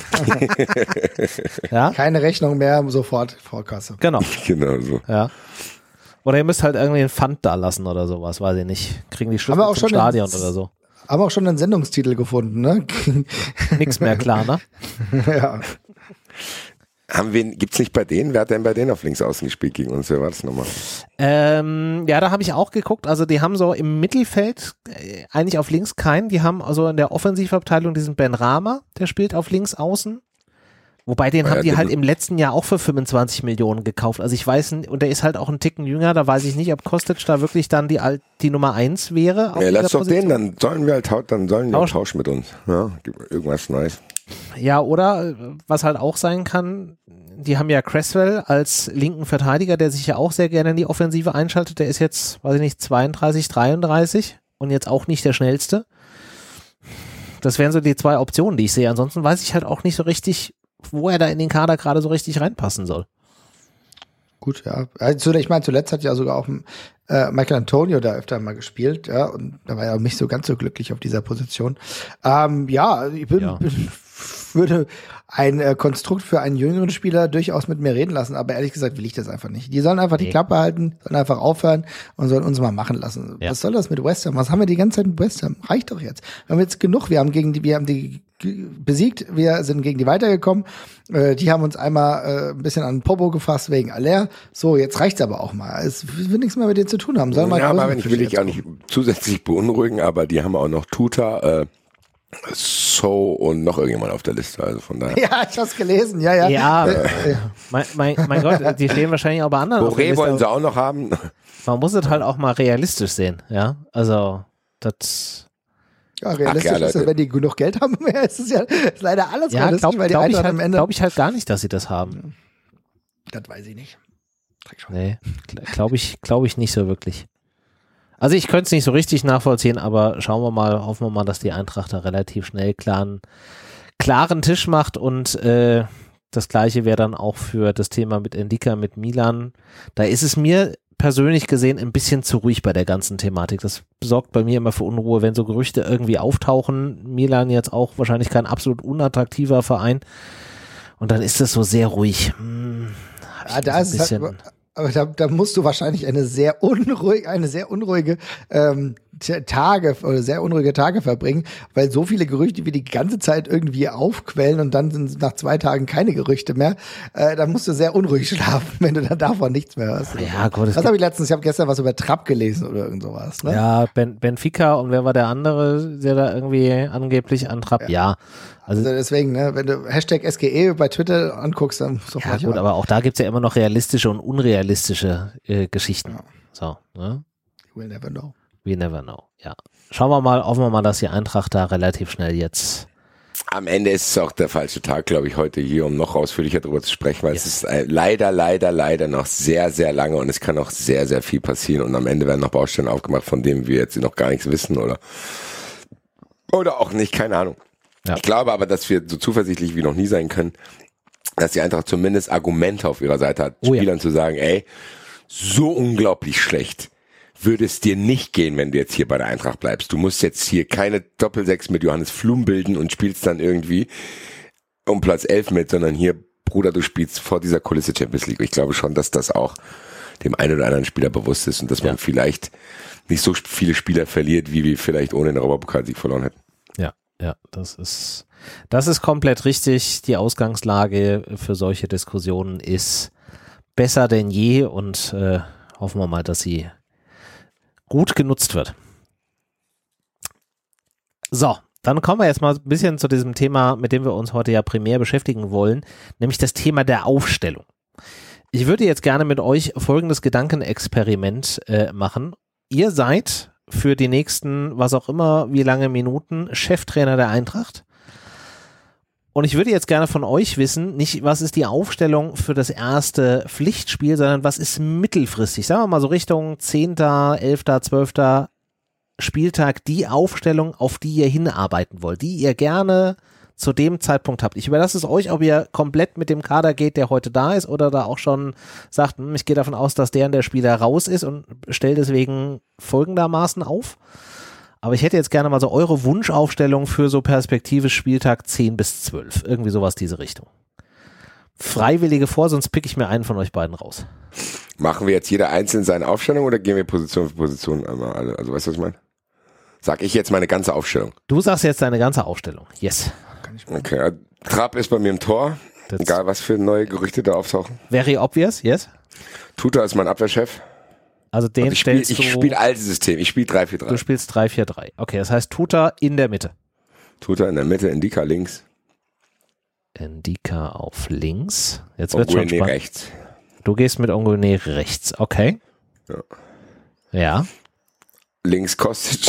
Ja? Keine Rechnung mehr, sofort Vorkasse. Genau. Genau so. Ja. Oder ihr müsst halt irgendwie einen Pfand da lassen oder sowas, weiß ich nicht. Kriegen die Schlüssel auch zum schon Stadion oder so. Aber auch schon einen Sendungstitel gefunden, ne? Nix mehr klar, ne? Ja. Haben wir, gibt's nicht bei denen? Wer hat denn bei denen auf links außen gespielt gegen uns? Wer war das nochmal? Ähm, ja, da habe ich auch geguckt. Also die haben so im Mittelfeld äh, eigentlich auf links keinen. Die haben also in der Offensivabteilung diesen Ben Rama, der spielt auf links außen. Wobei den ja, haben die halt im letzten Jahr auch für fünfundzwanzig Millionen gekauft. Also ich weiß, und der ist halt auch ein Ticken jünger, da weiß ich nicht, ob Kostic da wirklich dann die, die Nummer eins wäre. Ja, lass doch den, dann sollen wir halt dann sollen wir tauschen mit uns. Ja, irgendwas Neues. Ja, oder was halt auch sein kann, die haben ja Cresswell als linken Verteidiger, der sich ja auch sehr gerne in die Offensive einschaltet. Der ist jetzt, weiß ich nicht, zweiunddreißig, dreiunddreißig und jetzt auch nicht der schnellste. Das wären so die zwei Optionen, die ich sehe. Ansonsten weiß ich halt auch nicht so richtig, wo er da in den Kader gerade so richtig reinpassen soll. Gut, ja. Also, ich meine, zuletzt hat ja sogar auch äh, Michael Antonio da öfter mal gespielt, ja, und da war er auch nicht so ganz so glücklich auf dieser Position. Ähm, ja, ich bin, Ja. bin, würde ein äh, Konstrukt für einen jüngeren Spieler durchaus mit mir reden lassen, aber ehrlich gesagt will ich das einfach nicht. Die sollen einfach Nee. die Klappe halten, sollen einfach aufhören und sollen uns mal machen lassen. Ja. Was soll das mit West Ham? Was haben wir die ganze Zeit mit West Ham? Reicht doch jetzt. Wir haben jetzt genug, wir haben gegen die, wir haben die g- besiegt, wir sind gegen die weitergekommen. Äh, die haben uns einmal äh, ein bisschen an den Popo gefasst wegen Aller. So, jetzt reicht's aber auch mal. Es will nichts mehr mit denen zu tun haben. Soll mal Ja, aber größeren ich Fisch will dich jetzt auch nicht zusätzlich beunruhigen, aber die haben auch noch Tuta, äh, So und noch irgendjemand auf der Liste. Also von daher. Ja, ich hab's gelesen, ja, ja. Ja, Äh, äh, mein, mein, mein Gott, die stehen wahrscheinlich auch bei anderen auf der Boré Liste, wollen aber sie auch noch haben. man muss es halt auch mal realistisch sehen, ja, also das, ja, realistisch Ach ja, ist das, Leute. wenn die genug Geld haben, ist es ja ist leider alles ja, realistisch, glaube weil die glaub ich, Eintracht halt, am Ende. glaub ich halt gar nicht, dass sie das haben. Das weiß ich nicht. Sag schon. Nee, glaube ich, glaube ich nicht so wirklich. Also ich könnte es nicht so richtig nachvollziehen, aber schauen wir mal, hoffen wir mal, dass die Eintracht da relativ schnell klaren, klaren Tisch macht und äh, das Gleiche wäre dann auch für das Thema mit Endika, mit Milan. Da ist es mir persönlich gesehen ein bisschen zu ruhig bei der ganzen Thematik. Das sorgt bei mir immer für Unruhe, wenn so Gerüchte irgendwie auftauchen. Milan jetzt auch wahrscheinlich kein absolut unattraktiver Verein. Und dann ist es so sehr ruhig. Hm, hab ich Ja, da so ist ein es halt, bisschen- aber da, da musst du wahrscheinlich eine sehr unruhige, eine sehr unruhige ähm, T- Tage oder sehr unruhige Tage verbringen, weil so viele Gerüchte wie die ganze Zeit irgendwie aufquellen und dann sind nach zwei Tagen keine Gerüchte mehr. Äh, da musst du sehr unruhig schlafen, wenn du dann davon nichts mehr hörst. Ja, gut, es Was habe ich letztens? Ich habe gestern was über Trapp gelesen oder irgend sowas. Ne? Ja, ben, Benfica und wer war der andere, der da irgendwie angeblich antrappt? Ja. Also, Also deswegen, ne, wenn du Hashtag S G E bei Twitter anguckst, dann musst du ja gut, aber auch da gibt's ja immer noch realistische und unrealistische äh, Geschichten. Ja. So, ne? We'll never know. We never know. Ja. Schauen wir mal, hoffen wir mal, dass die Eintracht da relativ schnell jetzt. Am Ende ist es auch der falsche Tag, glaube ich, heute hier, um noch ausführlicher darüber zu sprechen, weil Ja. es ist äh, leider, leider, leider noch sehr, sehr lange und es kann auch sehr, sehr viel passieren und am Ende werden noch Baustellen aufgemacht, von denen wir jetzt noch gar nichts wissen oder oder auch nicht, keine Ahnung. Ja. Ich glaube aber, dass wir so zuversichtlich wie noch nie sein können, dass die Eintracht zumindest Argumente auf ihrer Seite hat, Oh ja. Spielern zu sagen, ey, so unglaublich schlecht würde es dir nicht gehen, wenn du jetzt hier bei der Eintracht bleibst. Du musst jetzt hier keine Doppelsechs mit Johannes Flum bilden und spielst dann irgendwie um Platz elf mit, sondern hier, Bruder, du spielst vor dieser Kulisse Champions League. Ich glaube schon, dass das auch dem einen oder anderen Spieler bewusst ist und dass man Ja. vielleicht nicht so viele Spieler verliert, wie wir vielleicht ohne den Europapokalsieg verloren hätten. Ja, ja, das ist, das ist komplett richtig. Die Ausgangslage für solche Diskussionen ist besser denn je und äh, hoffen wir mal, dass sie gut genutzt wird. So, dann kommen wir jetzt mal ein bisschen zu diesem Thema, mit dem wir uns heute ja primär beschäftigen wollen, nämlich das Thema der Aufstellung. Ich würde jetzt gerne mit euch folgendes Gedankenexperiment äh, machen. Ihr seid für die nächsten, was auch immer, wie lange Minuten Cheftrainer der Eintracht. Und ich würde jetzt gerne von euch wissen, nicht was ist die Aufstellung für das erste Pflichtspiel, sondern was ist mittelfristig, sagen wir mal so Richtung zehnter, elfter, zwölfter Spieltag, die Aufstellung, auf die ihr hinarbeiten wollt, die ihr gerne zu dem Zeitpunkt habt. Ich überlasse es euch, ob ihr komplett mit dem Kader geht, der heute da ist, oder da auch schon sagt, hm, ich gehe davon aus, dass der und der Spieler raus ist und stelle deswegen folgendermaßen auf. Aber ich hätte jetzt gerne mal so eure Wunschaufstellung für so perspektivisch Spieltag zehn bis zwölf. Irgendwie sowas diese Richtung. Freiwillige vor, sonst pick ich mir einen von euch beiden raus. Machen wir jetzt jeder einzeln seine Aufstellung oder gehen wir Position für Position einmal alle? Also weißt du, was ich meine? Sag ich jetzt meine ganze Aufstellung. Du sagst jetzt deine ganze Aufstellung. Yes. Okay, äh, Trapp ist bei mir im Tor. Das Egal, was für neue Gerüchte da auftauchen. very obvious, yes. Tuta ist mein Abwehrchef. Also den Und ich spiele stellst du, spiel altes System. Ich spiele drei vier du drei. spielst drei vier drei. Okay, das heißt Tuta in der Mitte. Tuta in der Mitte, Indika links. Ndika auf links. Jetzt wird schon Onguene spannend. rechts. Du gehst mit Onguene rechts. Okay. Ja. Ja. Links Kostic.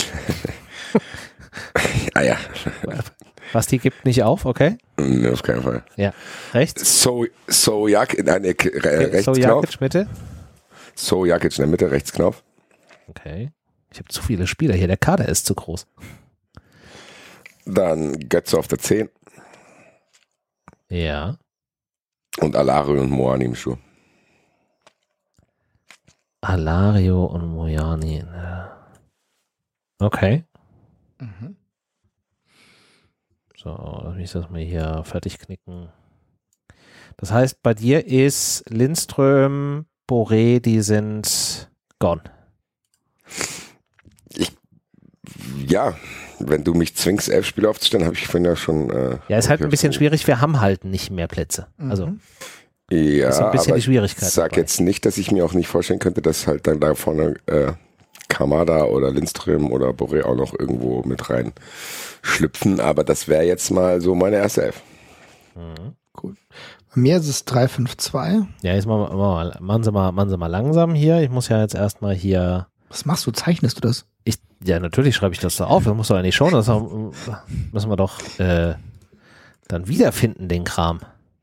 ah ja, Basti gibt nicht auf, okay. nee, auf keinen Fall. Ja. Rechts. So, so Jak, nein, äh, rechts so Knopf. Jakic Mitte. So Jakic in der Mitte, rechts Knopf. Okay. Ich habe zu viele Spieler hier. Der Kader ist zu groß. Dann Götze auf der zehn Ja. und Alario und Moani im Schuh. Alario und Mojani. Okay. Mhm. So, lass mich das mal hier fertig knicken. Das heißt, bei dir ist Lindström, Boré, die sind gone. Ich, ja, wenn du mich zwingst, elf Spieler aufzustellen, habe ich vorhin ja schon. Äh, ja, ist halt ein bisschen schon, schwierig. Wir haben halt nicht mehr Plätze. Also, Mhm. ja, ist so ein bisschen aber die Schwierigkeit. Ich sag dabei. jetzt nicht, dass ich mir auch nicht vorstellen könnte, dass halt dann da vorne äh, Kamada oder Lindström oder Boré auch noch irgendwo mit rein schlüpfen. Aber das wäre jetzt mal so meine erste Elf. Mhm. Cool. Bei mir ist es drei fünf zwei. Ja, jetzt machen, wir, machen, wir, machen, Sie mal, machen Sie mal langsam hier. Ich muss ja jetzt erstmal hier. Was machst du? Zeichnest du das? Ich, ja, natürlich schreibe ich das da auf. Das muss doch eigentlich schon. Das auch, müssen wir doch äh, dann wiederfinden, den Kram.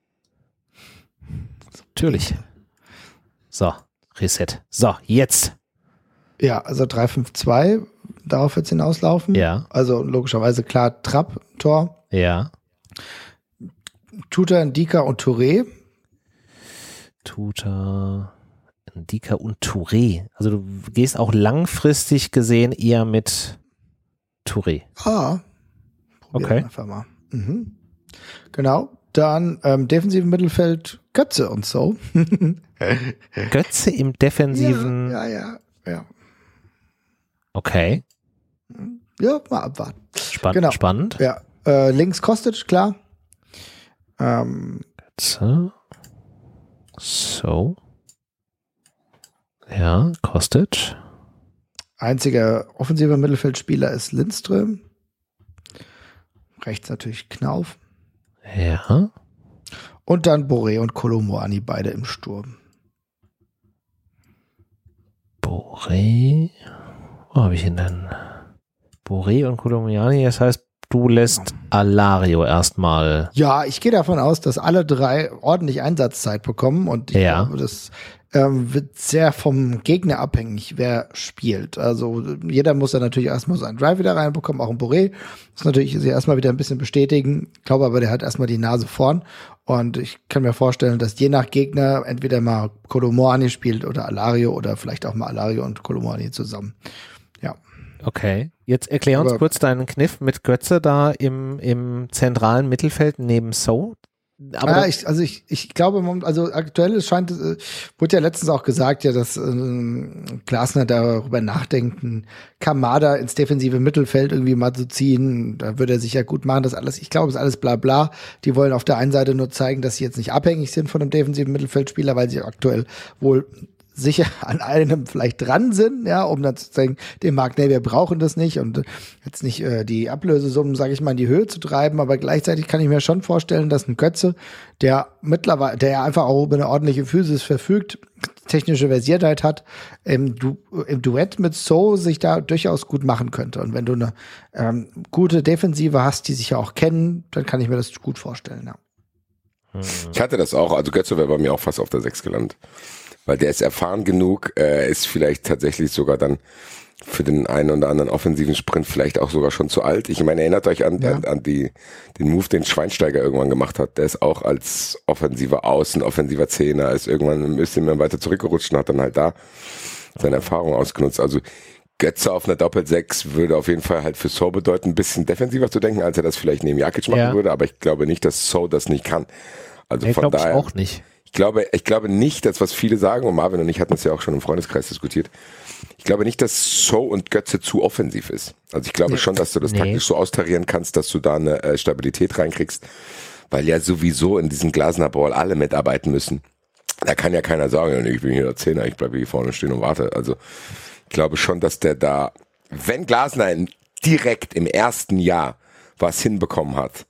Natürlich. So, Reset. So, jetzt. Ja, also drei fünf zwei, darauf wird es hinauslaufen. Ja. Also logischerweise klar Trapp, Tor, Ja. Tuta, Ndika und Touré. Tuta, Ndika und Touré. Also du gehst auch langfristig gesehen eher mit Touré. Ah. Probieren Okay. wir einfach mal. Mhm. Genau. Dann ähm, defensiven Mittelfeld Götze und so. Götze im defensiven. Ja, ja, ja. Ja, Okay. ja mal abwarten. Spann Genau. Spannend. Ja. Äh, links Kostic, klar. Ähm, Götze. So. Ja, Kostic. einziger offensiver Mittelfeldspieler ist Lindström. Rechts natürlich Knauf. Ja. Und dann Boré und Kolomoani, beide im Sturm. Boré. Wo habe ich ihn denn? Boré und Kolomoani, das heißt, du lässt Alario erstmal. Ja, ich gehe davon aus, dass alle drei ordentlich Einsatzzeit bekommen und ich Ja. glaube, das ähm, wird sehr vom Gegner abhängig, wer spielt. Also jeder muss dann natürlich erstmal seinen Drive wieder reinbekommen, auch ein Boré. Muss natürlich sich erstmal wieder ein bisschen bestätigen. Ich glaube aber, der hat erstmal die Nase vorn und ich kann mir vorstellen, dass je nach Gegner entweder mal Kolomoani spielt oder Alario oder vielleicht auch mal Alario und Kolomoani zusammen. Ja. Okay. Jetzt erklär uns Aber- kurz deinen Kniff mit Götze da im, im zentralen Mittelfeld neben So. Aber ja, da- ich, also ich, ich glaube, mom- also aktuell es scheint, äh, wurde ja letztens auch gesagt, ja, dass ähm, Glasner darüber nachdenkt, einen Kamada ins defensive Mittelfeld irgendwie mal zu ziehen. Da würde er sich ja gut machen, das alles. Ich glaube, es ist alles bla bla. Die wollen auf der einen Seite nur zeigen, dass sie jetzt nicht abhängig sind von einem defensiven Mittelfeldspieler, weil sie aktuell wohl sicher an einem vielleicht dran sind, ja, um dann zu sagen, dem Markt, nee, wir brauchen das nicht und jetzt nicht äh, die Ablösesummen, sage ich mal, in die Höhe zu treiben, aber gleichzeitig kann ich mir schon vorstellen, dass ein Götze, der mittlerweile, der ja einfach auch über eine ordentliche Physis verfügt, technische Versiertheit hat, im, du im Duett mit So sich da durchaus gut machen könnte. Und wenn du eine ähm, gute Defensive hast, die sich ja auch kennen, dann kann ich mir das gut vorstellen, ja. Ich hatte das auch, also Götze wäre bei mir auch fast auf der sechs gelandet. Weil der ist erfahren genug, äh, ist vielleicht tatsächlich sogar dann für den einen oder anderen offensiven Sprint vielleicht auch sogar schon zu alt. Ich meine, erinnert euch an, Ja. an, an die, den Move, den Schweinsteiger irgendwann gemacht hat. Der ist auch als offensiver Außen, offensiver Zehner, ist irgendwann ein bisschen mehr weiter zurückgerutscht und hat dann halt da seine Erfahrung ausgenutzt. Also Götze auf einer Doppel-Sechs würde auf jeden Fall halt für So bedeuten, ein bisschen defensiver zu denken, als er das vielleicht neben Jakic machen Ja. würde, aber ich glaube nicht, dass So das nicht kann. Also nee, von glaube ich daher. auch nicht. Ich glaube, ich glaube nicht, dass was viele sagen, und Marvin und ich hatten es ja auch schon im Freundeskreis diskutiert, ich glaube nicht, dass So und Götze zu offensiv ist. Also ich glaube Nee. schon, dass du das Nee. taktisch so austarieren kannst, dass du da eine äh, Stabilität reinkriegst, weil ja sowieso in diesem Glasner Ball alle mitarbeiten müssen. Da kann ja keiner sagen, ich bin hier der Zehner, ich bleibe hier vorne stehen und warte. Also ich glaube schon, dass der da, wenn Glasner in, direkt im ersten Jahr was hinbekommen hat,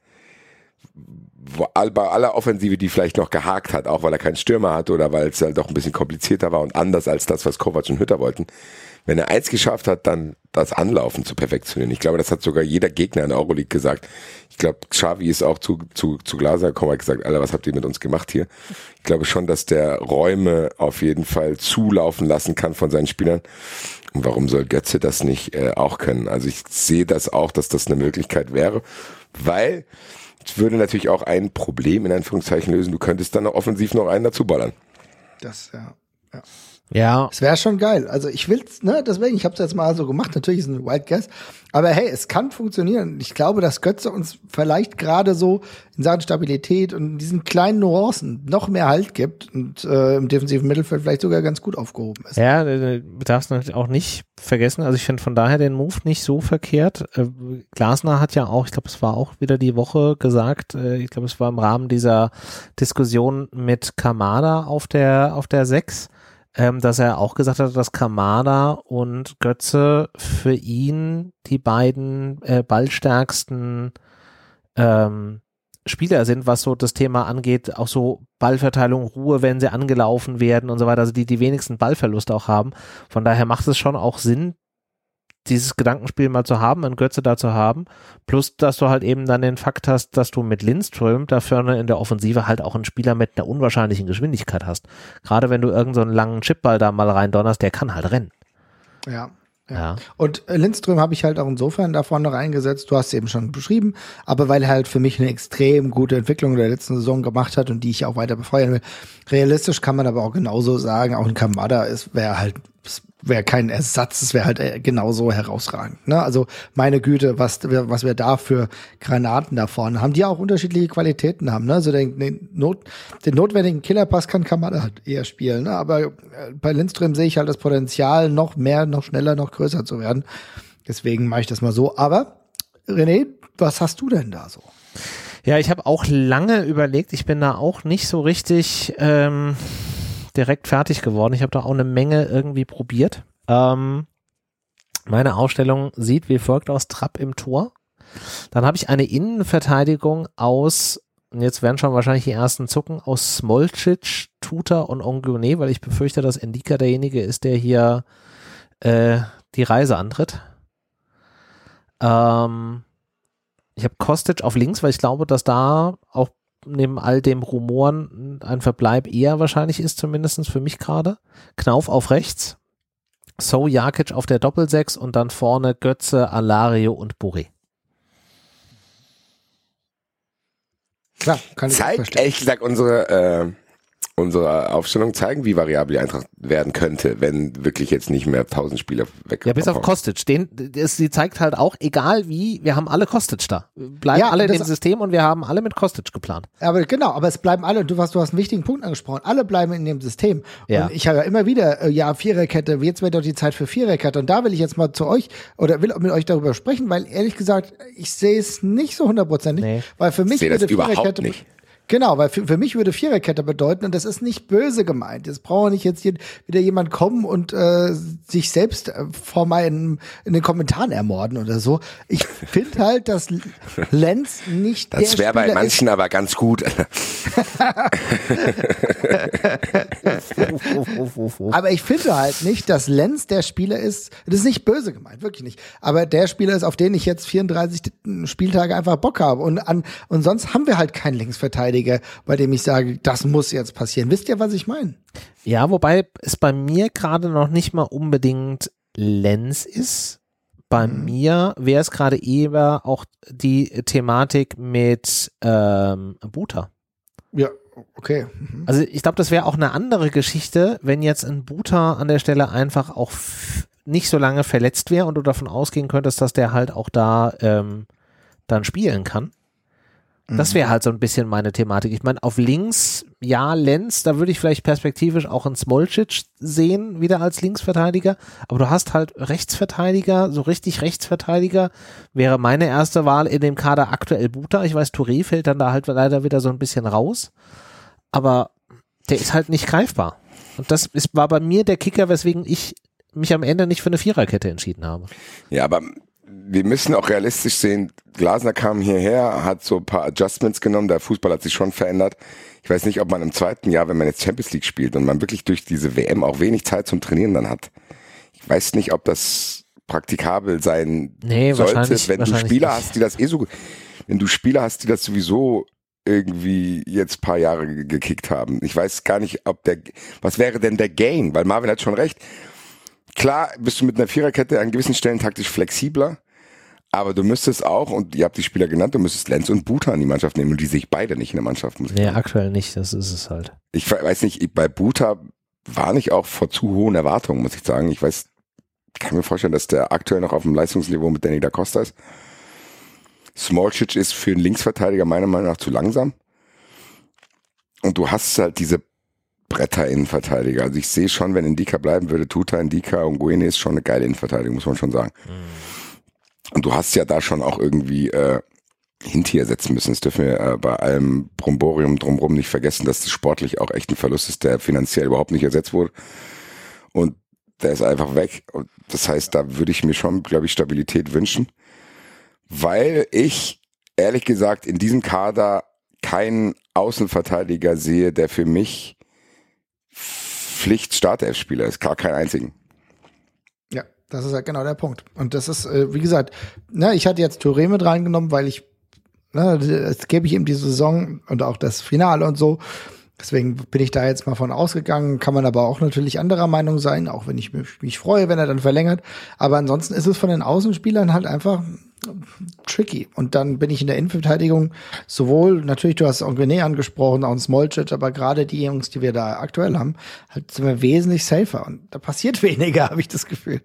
wo all, bei aller Offensive, die vielleicht noch gehakt hat, auch weil er keinen Stürmer hatte oder weil es halt doch ein bisschen komplizierter war und anders als das, was Kovac und Hütter wollten. Wenn er eins geschafft hat, dann das Anlaufen zu perfektionieren. Ich glaube, das hat sogar jeder Gegner in der Euroleague gesagt. Ich glaube, Xavi ist auch zu, zu, zu Glaser gekommen, hat gesagt, Alter, was habt ihr mit uns gemacht hier? Ich glaube schon, dass der Räume auf jeden Fall zulaufen lassen kann von seinen Spielern. Und warum soll Götze das nicht äh, auch können? Also ich sehe das auch, dass das eine Möglichkeit wäre, weil es würde natürlich auch ein Problem in Anführungszeichen lösen. Du könntest dann noch offensiv noch einen dazu ballern. Das, ja. ja. Ja. Es wäre schon geil. Also ich will's, ne, deswegen, ich habe es jetzt mal so gemacht. Natürlich ist es ein Wild Guess. Aber hey, es kann funktionieren. Ich glaube, dass Götze uns vielleicht gerade so in Sachen Stabilität und diesen kleinen Nuancen noch mehr Halt gibt und äh, im defensiven Mittelfeld vielleicht sogar ganz gut aufgehoben ist. Ja, du darfst natürlich auch nicht vergessen, also ich finde von daher den Move nicht so verkehrt. Äh, Glasner hat ja auch, ich glaube, es war auch wieder die Woche gesagt, äh, ich glaube, es war im Rahmen dieser Diskussion mit Kamada auf der, auf der sechs, ähm, dass er auch gesagt hat, dass Kamada und Götze für ihn die beiden äh, ballstärksten ähm, Spieler sind, was so das Thema angeht, auch so Ballverteilung, Ruhe, wenn sie angelaufen werden und so weiter, also die die wenigsten Ballverluste auch haben. Von daher macht es schon auch Sinn, dieses Gedankenspiel mal zu haben, einen Götze da zu haben, plus, dass du halt eben dann den Fakt hast, dass du mit Lindström da vorne in der Offensive halt auch einen Spieler mit einer unwahrscheinlichen Geschwindigkeit hast. Gerade wenn du irgendeinen so einen langen Chipball da mal rein donnerst, der kann halt rennen. Ja. Ja. Ja. Und äh, Lindström habe ich halt auch insofern da vorne reingesetzt, du hast es eben schon beschrieben, aber weil er halt für mich eine extrem gute Entwicklung in der letzten Saison gemacht hat und die ich auch weiter befeuern will. Realistisch kann man aber auch genauso sagen, auch ein Kamada ist, wäre halt, wäre kein Ersatz, es wäre halt genauso herausragend. Ne? Also meine Güte, was, was wir da für Granaten da vorne haben, die auch unterschiedliche Qualitäten haben. Ne? Also den, den, Not, den notwendigen Killerpass kann Kamada halt eher spielen. Ne? Aber bei Lindström sehe ich halt das Potenzial, noch mehr, noch schneller, noch größer zu werden. Deswegen mache ich das mal so. Aber René, was hast du denn da so? Ja, ich habe auch lange überlegt, ich bin da auch nicht so richtig ähm, direkt fertig geworden. Ich habe da auch eine Menge irgendwie probiert. Ähm, meine Aufstellung sieht wie folgt aus: Trapp im Tor. Dann habe ich eine Innenverteidigung aus, und jetzt werden schon wahrscheinlich die ersten zucken, aus Smolcic, Tuta und Ongone, weil ich befürchte, dass Endika derjenige ist, der hier äh, die Reise antritt. Ähm, ich habe Kostic auf links, weil ich glaube, dass da auch neben all dem Rumoren ein Verbleib eher wahrscheinlich ist, zumindest für mich gerade. Knauf auf rechts, So Jakic auf der Doppelsechs und dann vorne Götze, Alario und Boré. Klar, kann ich Zeigt, verstehen. ehrlich gesagt, unsere, äh, unsere Aufstellung zeigen, wie variabel die Eintracht werden könnte, wenn wirklich jetzt nicht mehr tausend Spieler weg. Ja, bis auf Kostic. Den, das, sie zeigt halt auch, egal wie, wir haben alle Kostic da. Bleiben Ja, alle in das- dem System und wir haben alle mit Kostic geplant. Aber genau, aber es bleiben alle, du hast, du hast einen wichtigen Punkt angesprochen, alle bleiben in dem System. Ja. Und ich habe ja immer wieder, äh, ja, Viererkette, jetzt wäre doch die Zeit für Viererkette. Und da will ich jetzt mal zu euch oder will mit euch darüber sprechen, weil ehrlich gesagt, ich sehe es nicht so hundertprozentig, Nee. weil für mich Ich sehe das würde überhaupt Viererkette nicht. Genau, weil für, für mich würde Viererkette bedeuten, und das ist nicht böse gemeint. Jetzt braucht nicht jetzt hier wieder jemand kommen und äh, sich selbst äh, vor meinen in den Kommentaren ermorden oder so. Ich finde halt, dass Lenz nicht Das der wäre bei Spieler manchen aber ganz gut. Aber ich finde halt nicht, dass Lenz der Spieler ist, das ist nicht böse gemeint, wirklich nicht, aber der Spieler ist, auf den ich jetzt vierunddreißig Spieltage einfach Bock habe. Und, an, und sonst haben wir halt keinen Linksverteidiger, bei dem ich sage, das muss jetzt passieren. Wisst ihr, was ich meine? Ja, wobei es bei mir gerade noch nicht mal unbedingt Lenz ist. Bei Mhm. mir wäre es gerade eher auch die Thematik mit ähm, Buta. Ja, okay. Mhm. Also ich glaube, das wäre auch eine andere Geschichte, wenn jetzt ein Buta an der Stelle einfach auch f- nicht so lange verletzt wäre und du davon ausgehen könntest, dass der halt auch da ähm, dann spielen kann. Das wäre halt so ein bisschen meine Thematik. Ich meine, auf links, ja, Lenz, da würde ich vielleicht perspektivisch auch einen Smolcic sehen, wieder als Linksverteidiger. Aber du hast halt Rechtsverteidiger, so richtig Rechtsverteidiger wäre meine erste Wahl in dem Kader aktuell Buta. Ich weiß, Touré fällt dann da halt leider wieder so ein bisschen raus. Aber der ist halt nicht greifbar. Und das ist, war bei mir der Kicker, weswegen ich mich am Ende nicht für eine Viererkette entschieden habe. Ja, aber wir müssen auch realistisch sehen, Glasner kam hierher, hat so ein paar Adjustments genommen, der Fußball hat sich schon verändert. Ich weiß nicht, ob man im zweiten Jahr, wenn man jetzt Champions League spielt und man wirklich durch diese W M auch wenig Zeit zum Trainieren dann hat, ich weiß nicht, ob das praktikabel sein Nee, sollte, wahrscheinlich- wenn du wahrscheinlich Spieler nicht. hast, die das eh so, wenn du Spieler hast, die das sowieso irgendwie jetzt paar Jahre ge- gekickt haben. Ich weiß gar nicht, ob der, was wäre denn der Gain? Weil Marvin hat schon recht. Klar bist du mit einer Viererkette an gewissen Stellen taktisch flexibler, aber du müsstest auch, und ihr habt die Spieler genannt, du müsstest Lenz und Buta in die Mannschaft nehmen und die sehe ich beide nicht in der Mannschaft. Muss ich Nee, sagen. aktuell nicht, das ist es halt. Ich weiß nicht, bei Buta war nicht auch vor zu hohen Erwartungen, muss ich sagen. Ich weiß, kann mir vorstellen, dass der aktuell noch auf dem Leistungsniveau mit Danny da Costa ist. Smolcic ist für einen Linksverteidiger meiner Meinung nach zu langsam. Und du hast halt diese Bretter-Innenverteidiger. Also ich sehe schon, wenn Ndika bleiben würde, Tuta, Ndika und Nguyen ist schon eine geile Innenverteidigung, muss man schon sagen. Mhm. Und du hast ja da schon auch irgendwie äh, Hintier setzen müssen. Das dürfen wir äh, bei allem Bromborium drumherum nicht vergessen, dass das sportlich auch echt ein Verlust ist, der finanziell überhaupt nicht ersetzt wurde. Und der ist einfach weg. Und das heißt, da würde ich mir schon, glaube ich, Stabilität wünschen. Weil ich, ehrlich gesagt, in diesem Kader keinen Außenverteidiger sehe, der für mich Pflicht-Startelf-Spieler ist. Gar keinen einzigen. Ja, das ist halt genau der Punkt. Und das ist, äh, wie gesagt, ne, ich hatte jetzt Touré mit reingenommen, weil ich, ne, das gebe ich ihm die Saison und auch das Finale und so. Deswegen bin ich da jetzt mal von ausgegangen, kann man aber auch natürlich anderer Meinung sein, auch wenn ich mich, mich freue, wenn er dann verlängert. Aber ansonsten ist es von den Außenspielern halt einfach tricky. Und dann bin ich in der Innenverteidigung sowohl, natürlich, du hast auch René angesprochen, auch ein Smolcic, aber gerade die Jungs, die wir da aktuell haben, halt sind wir wesentlich safer. Und da passiert weniger, habe ich das Gefühl.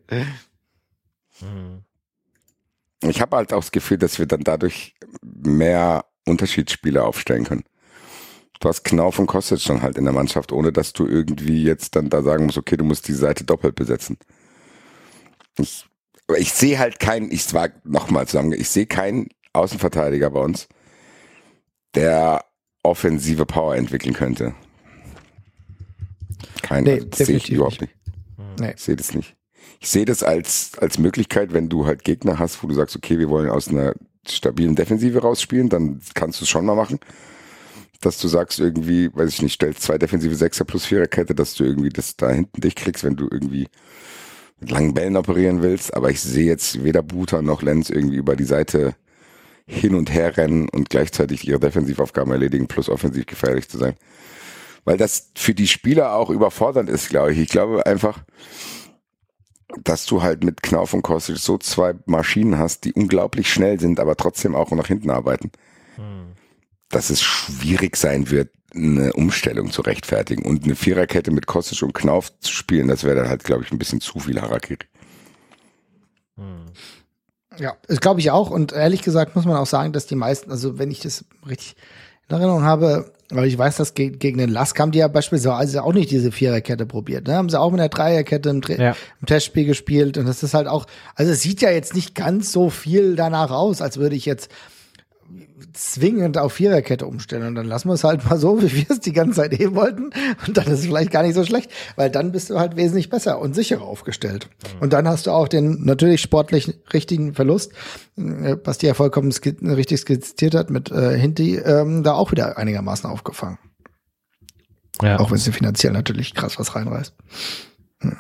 Ich habe halt auch das Gefühl, dass wir dann dadurch mehr Unterschiedsspieler aufstellen können. Du hast Knauf und Kostic dann halt in der Mannschaft, ohne dass du irgendwie jetzt dann da sagen musst, okay, du musst die Seite doppelt besetzen. Ich, aber ich sehe halt keinen, ich war nochmal zusammen, ich sehe keinen Außenverteidiger bei uns, der offensive Power entwickeln könnte. Keinen, Nee, also das sehe ich überhaupt nicht. nicht. Nee. Ich sehe das nicht. Ich sehe das als, als Möglichkeit, wenn du halt Gegner hast, wo du sagst, okay, wir wollen aus einer stabilen Defensive rausspielen, dann kannst du es schon mal machen. Dass du sagst irgendwie, weiß ich nicht, stellst zwei defensive Sechser plus Viererkette, dass du irgendwie das da hinten dich kriegst, wenn du irgendwie mit langen Bällen operieren willst. Aber ich sehe jetzt weder Buta noch Lenz irgendwie über die Seite hin und her rennen und gleichzeitig ihre Defensivaufgaben erledigen, plus offensiv gefährlich zu sein. Weil das für die Spieler auch überfordernd ist, glaube ich. Ich glaube einfach, dass du halt mit Knauf und Kostic so zwei Maschinen hast, die unglaublich schnell sind, aber trotzdem auch nach hinten arbeiten. Hm. Dass es schwierig sein wird, eine Umstellung zu rechtfertigen. Und eine Viererkette mit Kostic und Knauf zu spielen, das wäre dann halt, glaube ich, ein bisschen zu viel Harakiri. Hm. Ja, das glaube ich auch. Und ehrlich gesagt muss man auch sagen, dass die meisten, also wenn ich das richtig in Erinnerung habe, aber ich weiß, dass ge- gegen den Lask haben die ja beispielsweise auch nicht diese Viererkette probiert. Ne? Haben sie auch mit der Dreierkette im, Tra- ja. im Testspiel gespielt. Und das ist halt auch, also es sieht ja jetzt nicht ganz so viel danach aus, als würde ich jetzt zwingend auf Viererkette umstellen. Und dann lassen wir es halt mal so, wie wir es die ganze Zeit eh wollten. Und dann ist es vielleicht gar nicht so schlecht, weil dann bist du halt wesentlich besser und sicherer aufgestellt. Mhm. Und dann hast du auch den natürlich sportlich richtigen Verlust, was die ja vollkommen sk- richtig skizziert hat mit äh, Hinti, ähm, da auch wieder einigermaßen aufgefangen. Ja. Auch wenn sie finanziell natürlich krass was reinreißt. Hm.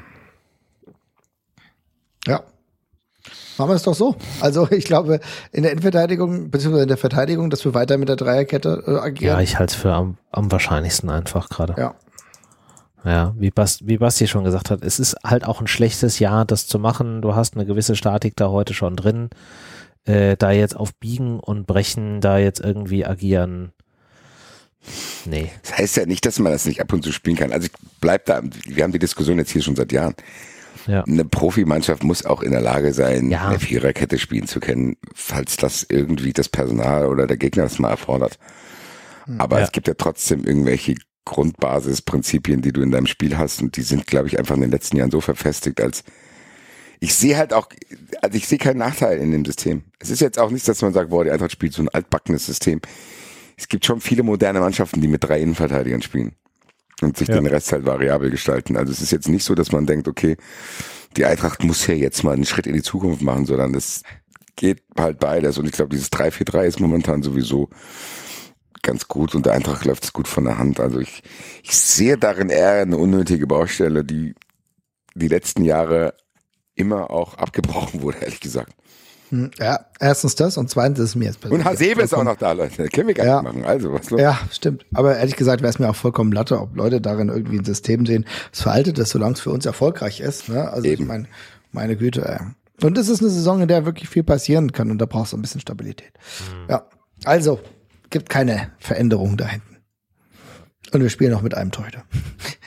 Ja. Machen wir es doch so. Also ich glaube, in der Innenverteidigung, beziehungsweise in der Verteidigung, dass wir weiter mit der Dreierkette äh, agieren. Ja, ich halte es für am, am wahrscheinlichsten einfach gerade. Ja. Ja, wie, Bast, wie Basti schon gesagt hat, es ist halt auch ein schlechtes Jahr, das zu machen. Du hast eine gewisse Statik da heute schon drin. Äh, da jetzt auf Biegen und Brechen, da jetzt irgendwie agieren. Nee. Das heißt ja nicht, dass man das nicht ab und zu spielen kann. Also ich bleib da, wir haben die Diskussion jetzt hier schon seit Jahren. Ja. Eine Profimannschaft muss auch in der Lage sein, ja. eine Viererkette spielen zu können, falls das irgendwie das Personal oder der Gegner das mal erfordert. Aber ja. es gibt ja trotzdem irgendwelche Grundbasisprinzipien, die du in deinem Spiel hast und die sind, glaube ich, einfach in den letzten Jahren so verfestigt, als ich sehe halt auch, also ich sehe keinen Nachteil in dem System. Es ist jetzt auch nicht, dass man sagt, boah, die Eintracht spielt so ein altbackenes System. Es gibt schon viele moderne Mannschaften, die mit drei Innenverteidigern spielen. Und sich ja. den Rest halt variabel gestalten. Also es ist jetzt nicht so, dass man denkt, okay, die Eintracht muss ja jetzt mal einen Schritt in die Zukunft machen, sondern es geht halt beides. Und ich glaube, dieses drei vier drei ist momentan sowieso ganz gut und der Eintracht läuft es gut von der Hand. Also ich, ich sehe darin eher eine unnötige Baustelle, die die letzten Jahre immer auch abgebrochen wurde, ehrlich gesagt. Ja, erstens das und zweitens ist es mir jetzt persönlich. Und Hasebe ist auch noch da, Leute. Können wir gar ja. nicht machen. Also, was los? Ja, stimmt. Aber ehrlich gesagt wäre es mir auch vollkommen Latte, ob Leute darin irgendwie ein System sehen, das veraltet ist, solange es für uns erfolgreich ist. Ne? Also Eben. ich meine, meine Güte. Ey. Und es ist eine Saison, in der wirklich viel passieren kann und da brauchst du ein bisschen Stabilität. Mhm. Ja, also gibt keine Veränderung da hinten. Und wir spielen noch mit einem Torhüter.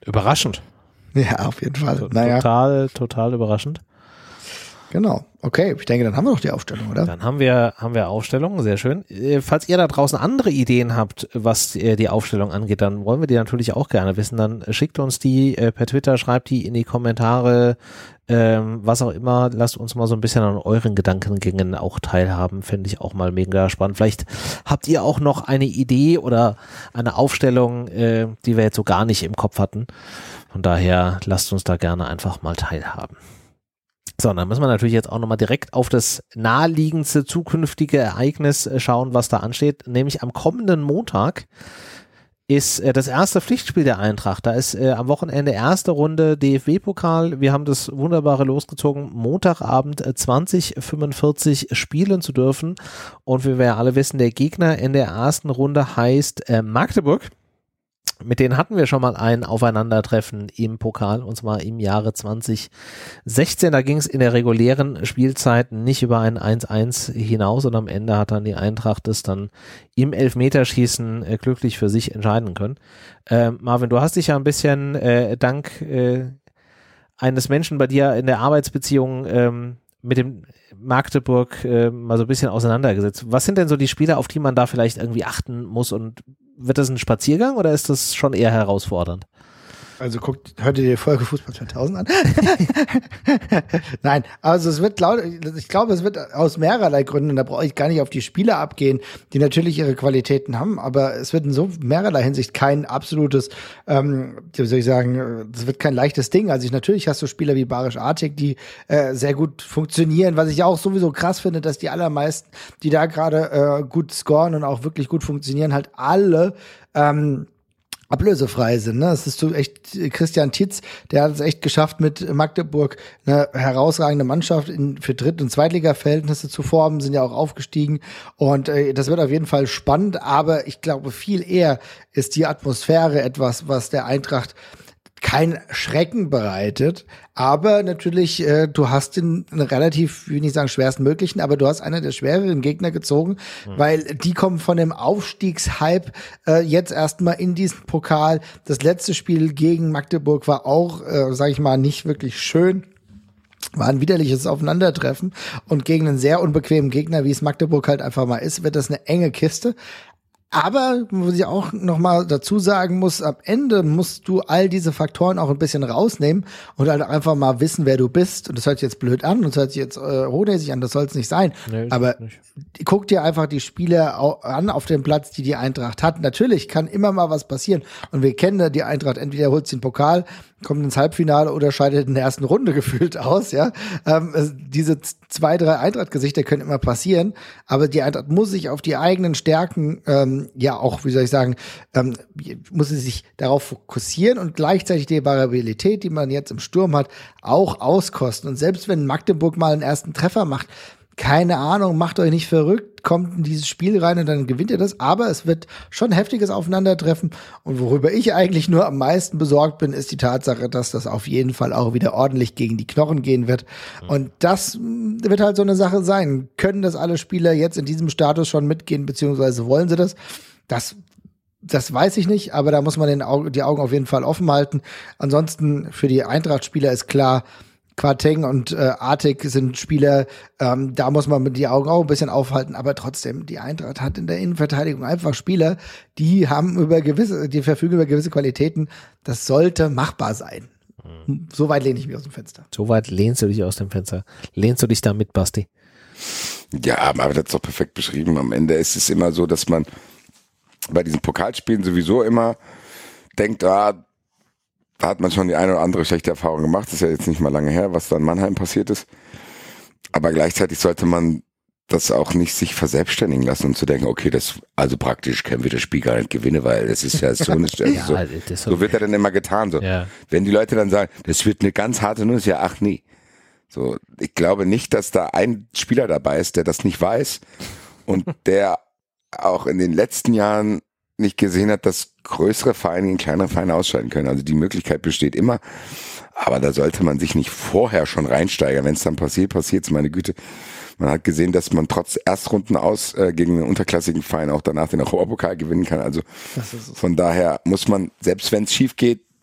Überraschend. Ja, auf jeden Fall. T- naja. Total, total überraschend. Genau. Okay, ich denke, dann haben wir doch die Aufstellung, oder? Dann haben wir, haben wir Aufstellung, sehr schön. Äh, falls ihr da draußen andere Ideen habt, was äh, die Aufstellung angeht, dann wollen wir die natürlich auch gerne wissen. Dann schickt uns die äh, per Twitter, schreibt die in die Kommentare, ähm, was auch immer. Lasst uns mal so ein bisschen an euren Gedankengängen auch teilhaben. Fände ich auch mal mega spannend. Vielleicht habt ihr auch noch eine Idee oder eine Aufstellung, äh, die wir jetzt so gar nicht im Kopf hatten. Von daher lasst uns da gerne einfach mal teilhaben. So, dann müssen wir natürlich jetzt auch nochmal direkt auf das naheliegendste zukünftige Ereignis schauen, was da ansteht. Nämlich am kommenden Montag ist äh, das erste Pflichtspiel der Eintracht. Da ist äh, am Wochenende erste Runde D F B-Pokal. Wir haben das wunderbare losgezogen, Montagabend äh, zwanzig Uhr fünfundvierzig spielen zu dürfen. Und wie wir ja alle wissen, der Gegner in der ersten Runde heißt äh, Magdeburg. Mit denen hatten wir schon mal ein Aufeinandertreffen im Pokal, und zwar im Jahre zwanzig sechzehn. Da ging es in der regulären Spielzeit nicht über ein eins eins hinaus und am Ende hat dann die Eintracht das dann im Elfmeterschießen äh, glücklich für sich entscheiden können. Äh, Marvin, du hast dich ja ein bisschen äh, dank äh, eines Menschen bei dir in der Arbeitsbeziehung ähm, mit dem Magdeburg äh, mal so ein bisschen auseinandergesetzt. Was sind denn so die Spiele, auf die man da vielleicht irgendwie achten muss, und wird das ein Spaziergang oder ist das schon eher herausfordernd? Also guckt, hört ihr die Folge Fußball zweitausend an? Nein, also es wird laut, ich glaube, es wird aus mehrerlei Gründen, da brauche ich gar nicht auf die Spieler abgehen, die natürlich ihre Qualitäten haben, aber es wird in so mehrerlei Hinsicht kein absolutes, ähm, wie soll ich sagen, es wird kein leichtes Ding. Also ich, natürlich hast du Spieler wie Barisch Artik, die äh, sehr gut funktionieren, was ich auch sowieso krass finde, dass die allermeisten, die da gerade äh, gut scoren und auch wirklich gut funktionieren, halt alle ähm, ablösefrei sind. Ne? Es ist so echt Christian Titz, der hat es echt geschafft, mit Magdeburg eine herausragende Mannschaft in, für Dritt- und Zweitliga-Verhältnisse zu formen, sind ja auch aufgestiegen und äh, das wird auf jeden Fall spannend, aber ich glaube, viel eher ist die Atmosphäre etwas, was der Eintracht kein Schrecken bereitet, aber natürlich, äh, du hast den einen relativ, will ich nicht sagen schwersten möglichen, aber du hast einer der schwereren Gegner gezogen, mhm. weil die kommen von dem Aufstiegshype äh, jetzt erstmal in diesen Pokal. Das letzte Spiel gegen Magdeburg war auch, äh, sage ich mal, nicht wirklich schön. War ein widerliches Aufeinandertreffen und gegen einen sehr unbequemen Gegner, wie es Magdeburg halt einfach mal ist, wird das eine enge Kiste. Aber, was ich auch noch mal dazu sagen muss, am Ende musst du all diese Faktoren auch ein bisschen rausnehmen und halt einfach mal wissen, wer du bist. Und das hört sich jetzt blöd an und das hört sich jetzt äh, hochnäsig an, das soll es nicht sein. Nee, aber nicht. Guck dir einfach die Spiele an auf dem Platz, die die Eintracht hat. Natürlich kann immer mal was passieren. Und wir kennen die Eintracht, entweder holt sie den Pokal, kommt ins Halbfinale oder scheidet in der ersten Runde gefühlt aus, ja. Ähm, also diese zwei, drei Eintracht-Gesichter können immer passieren, aber die Eintracht muss sich auf die eigenen Stärken, ähm, ja auch, wie soll ich sagen, ähm, muss sie sich darauf fokussieren und gleichzeitig die Variabilität, die man jetzt im Sturm hat, auch auskosten. Und selbst wenn Magdeburg mal einen ersten Treffer macht, keine Ahnung, macht euch nicht verrückt, kommt in dieses Spiel rein und dann gewinnt ihr das. Aber es wird schon ein heftiges Aufeinandertreffen. Und worüber ich eigentlich nur am meisten besorgt bin, ist die Tatsache, dass das auf jeden Fall auch wieder ordentlich gegen die Knochen gehen wird. Mhm. Und das wird halt so eine Sache sein. Können das alle Spieler jetzt in diesem Status schon mitgehen, beziehungsweise wollen sie das? Das Das weiß ich nicht, aber da muss man den Augen, die Augen auf jeden Fall offen halten. Ansonsten für die Eintracht-Spieler ist klar, Quarteng und äh, Artik sind Spieler, ähm, da muss man mit die Augen auch ein bisschen aufhalten, aber trotzdem, die Eintracht hat in der Innenverteidigung einfach Spieler, die haben über gewisse, die verfügen über gewisse Qualitäten, das sollte machbar sein. Mhm. So weit lehne ich mich aus dem Fenster. So weit lehnst du dich aus dem Fenster. Lehnst du dich da mit, Basti? Ja, aber das ist doch perfekt beschrieben. Am Ende ist es immer so, dass man bei diesen Pokalspielen sowieso immer denkt, ah, da hat man schon die eine oder andere schlechte Erfahrung gemacht. Das ist ja jetzt nicht mal lange her, was da in Mannheim passiert ist. Aber gleichzeitig sollte man das auch nicht sich verselbstständigen lassen und zu denken, okay, das, also praktisch können wir das Spiel gar nicht gewinnen, weil es ist ja so eine Stelle. ja, so, so, so wird ja dann immer getan. So. Ja. Wenn die Leute dann sagen, das wird eine ganz harte Nuss, ja, ach nee. So, ich glaube nicht, dass da ein Spieler dabei ist, der das nicht weiß und der auch in den letzten Jahren nicht gesehen hat, dass größere Vereine in kleinere Vereine ausscheiden können. Also die Möglichkeit besteht immer, aber da sollte man sich nicht vorher schon reinsteigern. Wenn es dann passiert, passiert's, meine Güte. Man hat gesehen, dass man trotz Erstrunden aus äh, gegen einen unterklassigen Verein auch danach den Europapokal gewinnen kann. Also von daher muss man, selbst wenn es schief geht,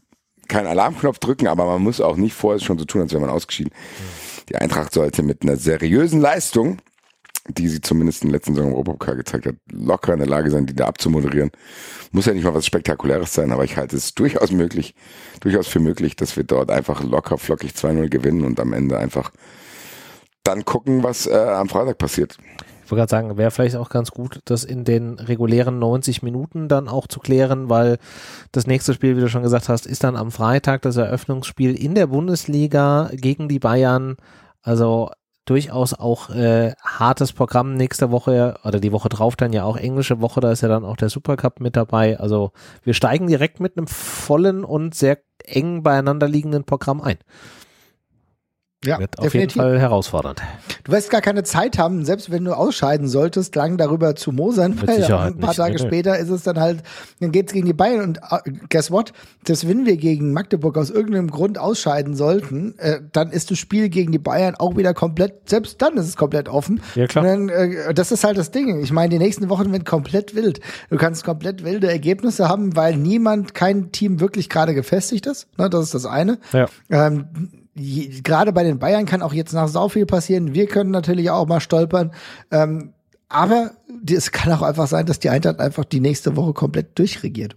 keinen Alarmknopf drücken, aber man muss auch nicht vorher schon so tun, als wäre man ausgeschieden. Mhm. Die Eintracht sollte mit einer seriösen Leistung, die sie zumindest in den letzten Saison im Europapokal gezeigt hat, locker in der Lage sein, die da abzumoderieren. Muss ja nicht mal was Spektakuläres sein, aber ich halte es durchaus möglich, durchaus für möglich, dass wir dort einfach locker flockig zwei null gewinnen und am Ende einfach dann gucken, was äh, am Freitag passiert. Ich wollte gerade sagen, wäre vielleicht auch ganz gut, das in den regulären neunzig Minuten dann auch zu klären, weil das nächste Spiel, wie du schon gesagt hast, ist dann am Freitag das Eröffnungsspiel in der Bundesliga gegen die Bayern. Also durchaus auch äh, hartes Programm nächste Woche oder die Woche drauf dann ja auch englische Woche, da ist ja dann auch der Supercup mit dabei. Also wir steigen direkt mit einem vollen und sehr eng beieinander liegenden Programm ein. Ja, wird auf definitiv. jeden Fall herausfordernd. Du wirst gar keine Zeit haben, selbst wenn du ausscheiden solltest, lang darüber zu mosern, Mit weil Sicherheit ein paar nicht. Tage Nee, nee. später ist es dann halt, dann geht's gegen die Bayern und uh, guess what? Dass wenn wir gegen Magdeburg aus irgendeinem Grund ausscheiden sollten, äh, dann ist das Spiel gegen die Bayern auch wieder komplett, selbst dann ist es komplett offen. Ja, klar. Und dann, äh, das ist halt das Ding. Ich meine, die nächsten Wochen werden komplett wild. Du kannst komplett wilde Ergebnisse haben, weil niemand, kein Team wirklich gerade gefestigt ist. Ne, das ist das eine. Ja. Ähm, Je, gerade bei den Bayern kann auch jetzt nach sau viel passieren. Wir können natürlich auch mal stolpern. Ähm, aber es kann auch einfach sein, dass die Eintracht einfach die nächste Woche komplett durchregiert.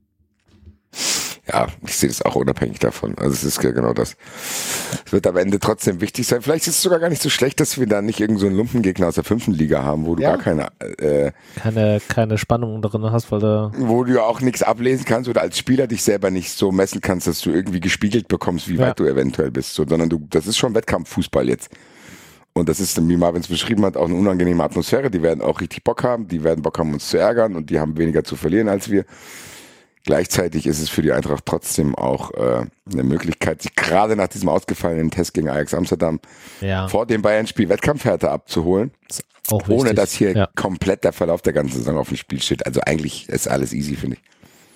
Ja, ich sehe das auch unabhängig davon. Also es ist ja genau das. Es wird am Ende trotzdem wichtig sein. Vielleicht ist es sogar gar nicht so schlecht, dass wir da nicht irgend so einen Lumpengegner aus der fünften Liga haben, wo du Ja. gar keine, äh, Keine, keine Spannung drin hast, weil da wo du ja auch nichts ablesen kannst oder als Spieler dich selber nicht so messen kannst, dass du irgendwie gespiegelt bekommst, wie Ja. weit du eventuell bist. So, sondern du, das ist schon Wettkampffußball jetzt. Und das ist, wie Marvin es beschrieben hat, auch eine unangenehme Atmosphäre. Die werden auch richtig Bock haben. Die werden Bock haben, uns zu ärgern und die haben weniger zu verlieren als wir. Gleichzeitig ist es für die Eintracht trotzdem auch äh, eine Möglichkeit, sich gerade nach diesem ausgefallenen Test gegen Ajax Amsterdam ja, vor dem Bayern-Spiel Wettkampfhärte abzuholen, auch ohne wichtig. dass hier ja. komplett der Verlauf der ganzen Saison auf dem Spiel steht. Also eigentlich ist alles easy, finde ich.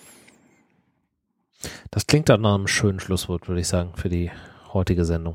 Das klingt dann nach einem schönen Schlusswort, würde ich sagen, für die heutige Sendung.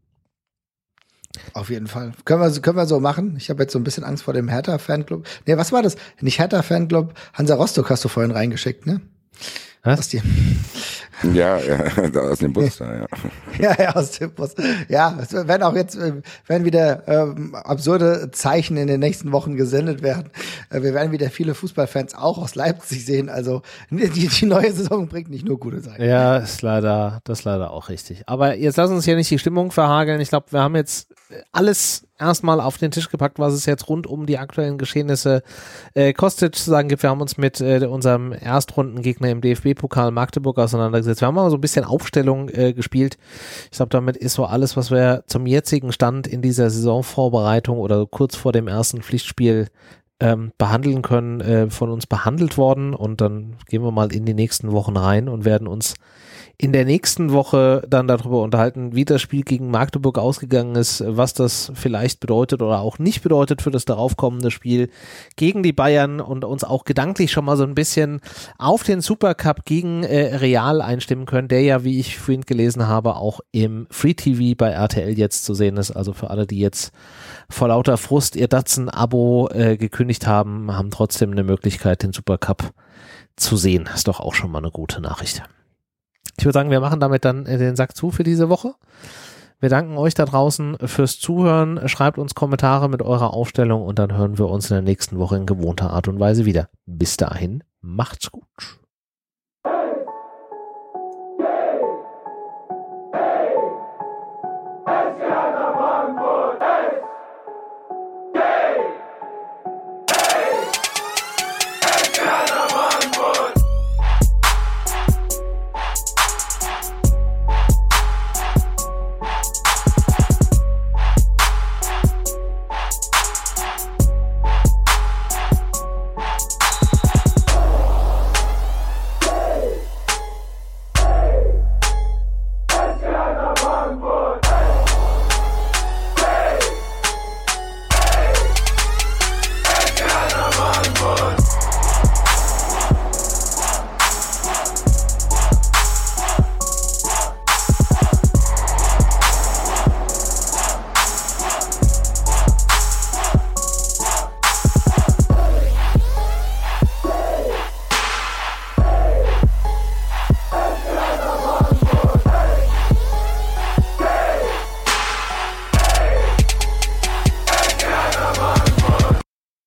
Auf jeden Fall. Können wir, können wir so machen. Ich habe jetzt so ein bisschen Angst vor dem Hertha-Fanclub. Nee, was war das? Nicht Hertha-Fanclub. Hansa Rostock hast du vorhin reingeschickt, ne? Was? Was die? Ja, ja, aus dem Bus da, ja. Ja, ja, aus dem Bus. Ja, es werden auch jetzt, äh, werden wieder ähm, absurde Zeichen in den nächsten Wochen gesendet werden. Äh, wir werden wieder viele Fußballfans auch aus Leipzig sehen. Also die, die neue Saison bringt nicht nur gute Seiten. Ja, ist leider, das ist leider auch richtig. Aber jetzt lass uns hier nicht die Stimmung verhageln. Ich glaube, wir haben jetzt alles erstmal auf den Tisch gepackt, was es jetzt rund um die aktuellen Geschehnisse äh, kostet. Zu sagen gibt, wir haben uns mit äh, unserem Erstrundengegner im D F B-Pokal Magdeburg auseinandergesetzt. Wir haben mal so ein bisschen Aufstellung äh, gespielt. Ich glaube, damit ist so alles, was wir zum jetzigen Stand in dieser Saisonvorbereitung oder kurz vor dem ersten Pflichtspiel ähm, behandeln können, äh, von uns behandelt worden. Und dann gehen wir mal in die nächsten Wochen rein und werden uns in der nächsten Woche dann darüber unterhalten, wie das Spiel gegen Magdeburg ausgegangen ist, was das vielleicht bedeutet oder auch nicht bedeutet für das daraufkommende Spiel gegen die Bayern und uns auch gedanklich schon mal so ein bisschen auf den Supercup gegen äh, Real einstimmen können, der ja, wie ich vorhin gelesen habe, auch im Free T V bei R T L jetzt zu sehen ist. Also für alle, die jetzt vor lauter Frust ihr Datsen-Abo äh, gekündigt haben, haben trotzdem eine Möglichkeit, den Supercup zu sehen. Ist doch auch schon mal eine gute Nachricht. Ich würde sagen, wir machen damit dann den Sack zu für diese Woche. Wir danken euch da draußen fürs Zuhören. Schreibt uns Kommentare mit eurer Aufstellung und dann hören wir uns in der nächsten Woche in gewohnter Art und Weise wieder. Bis dahin, macht's gut.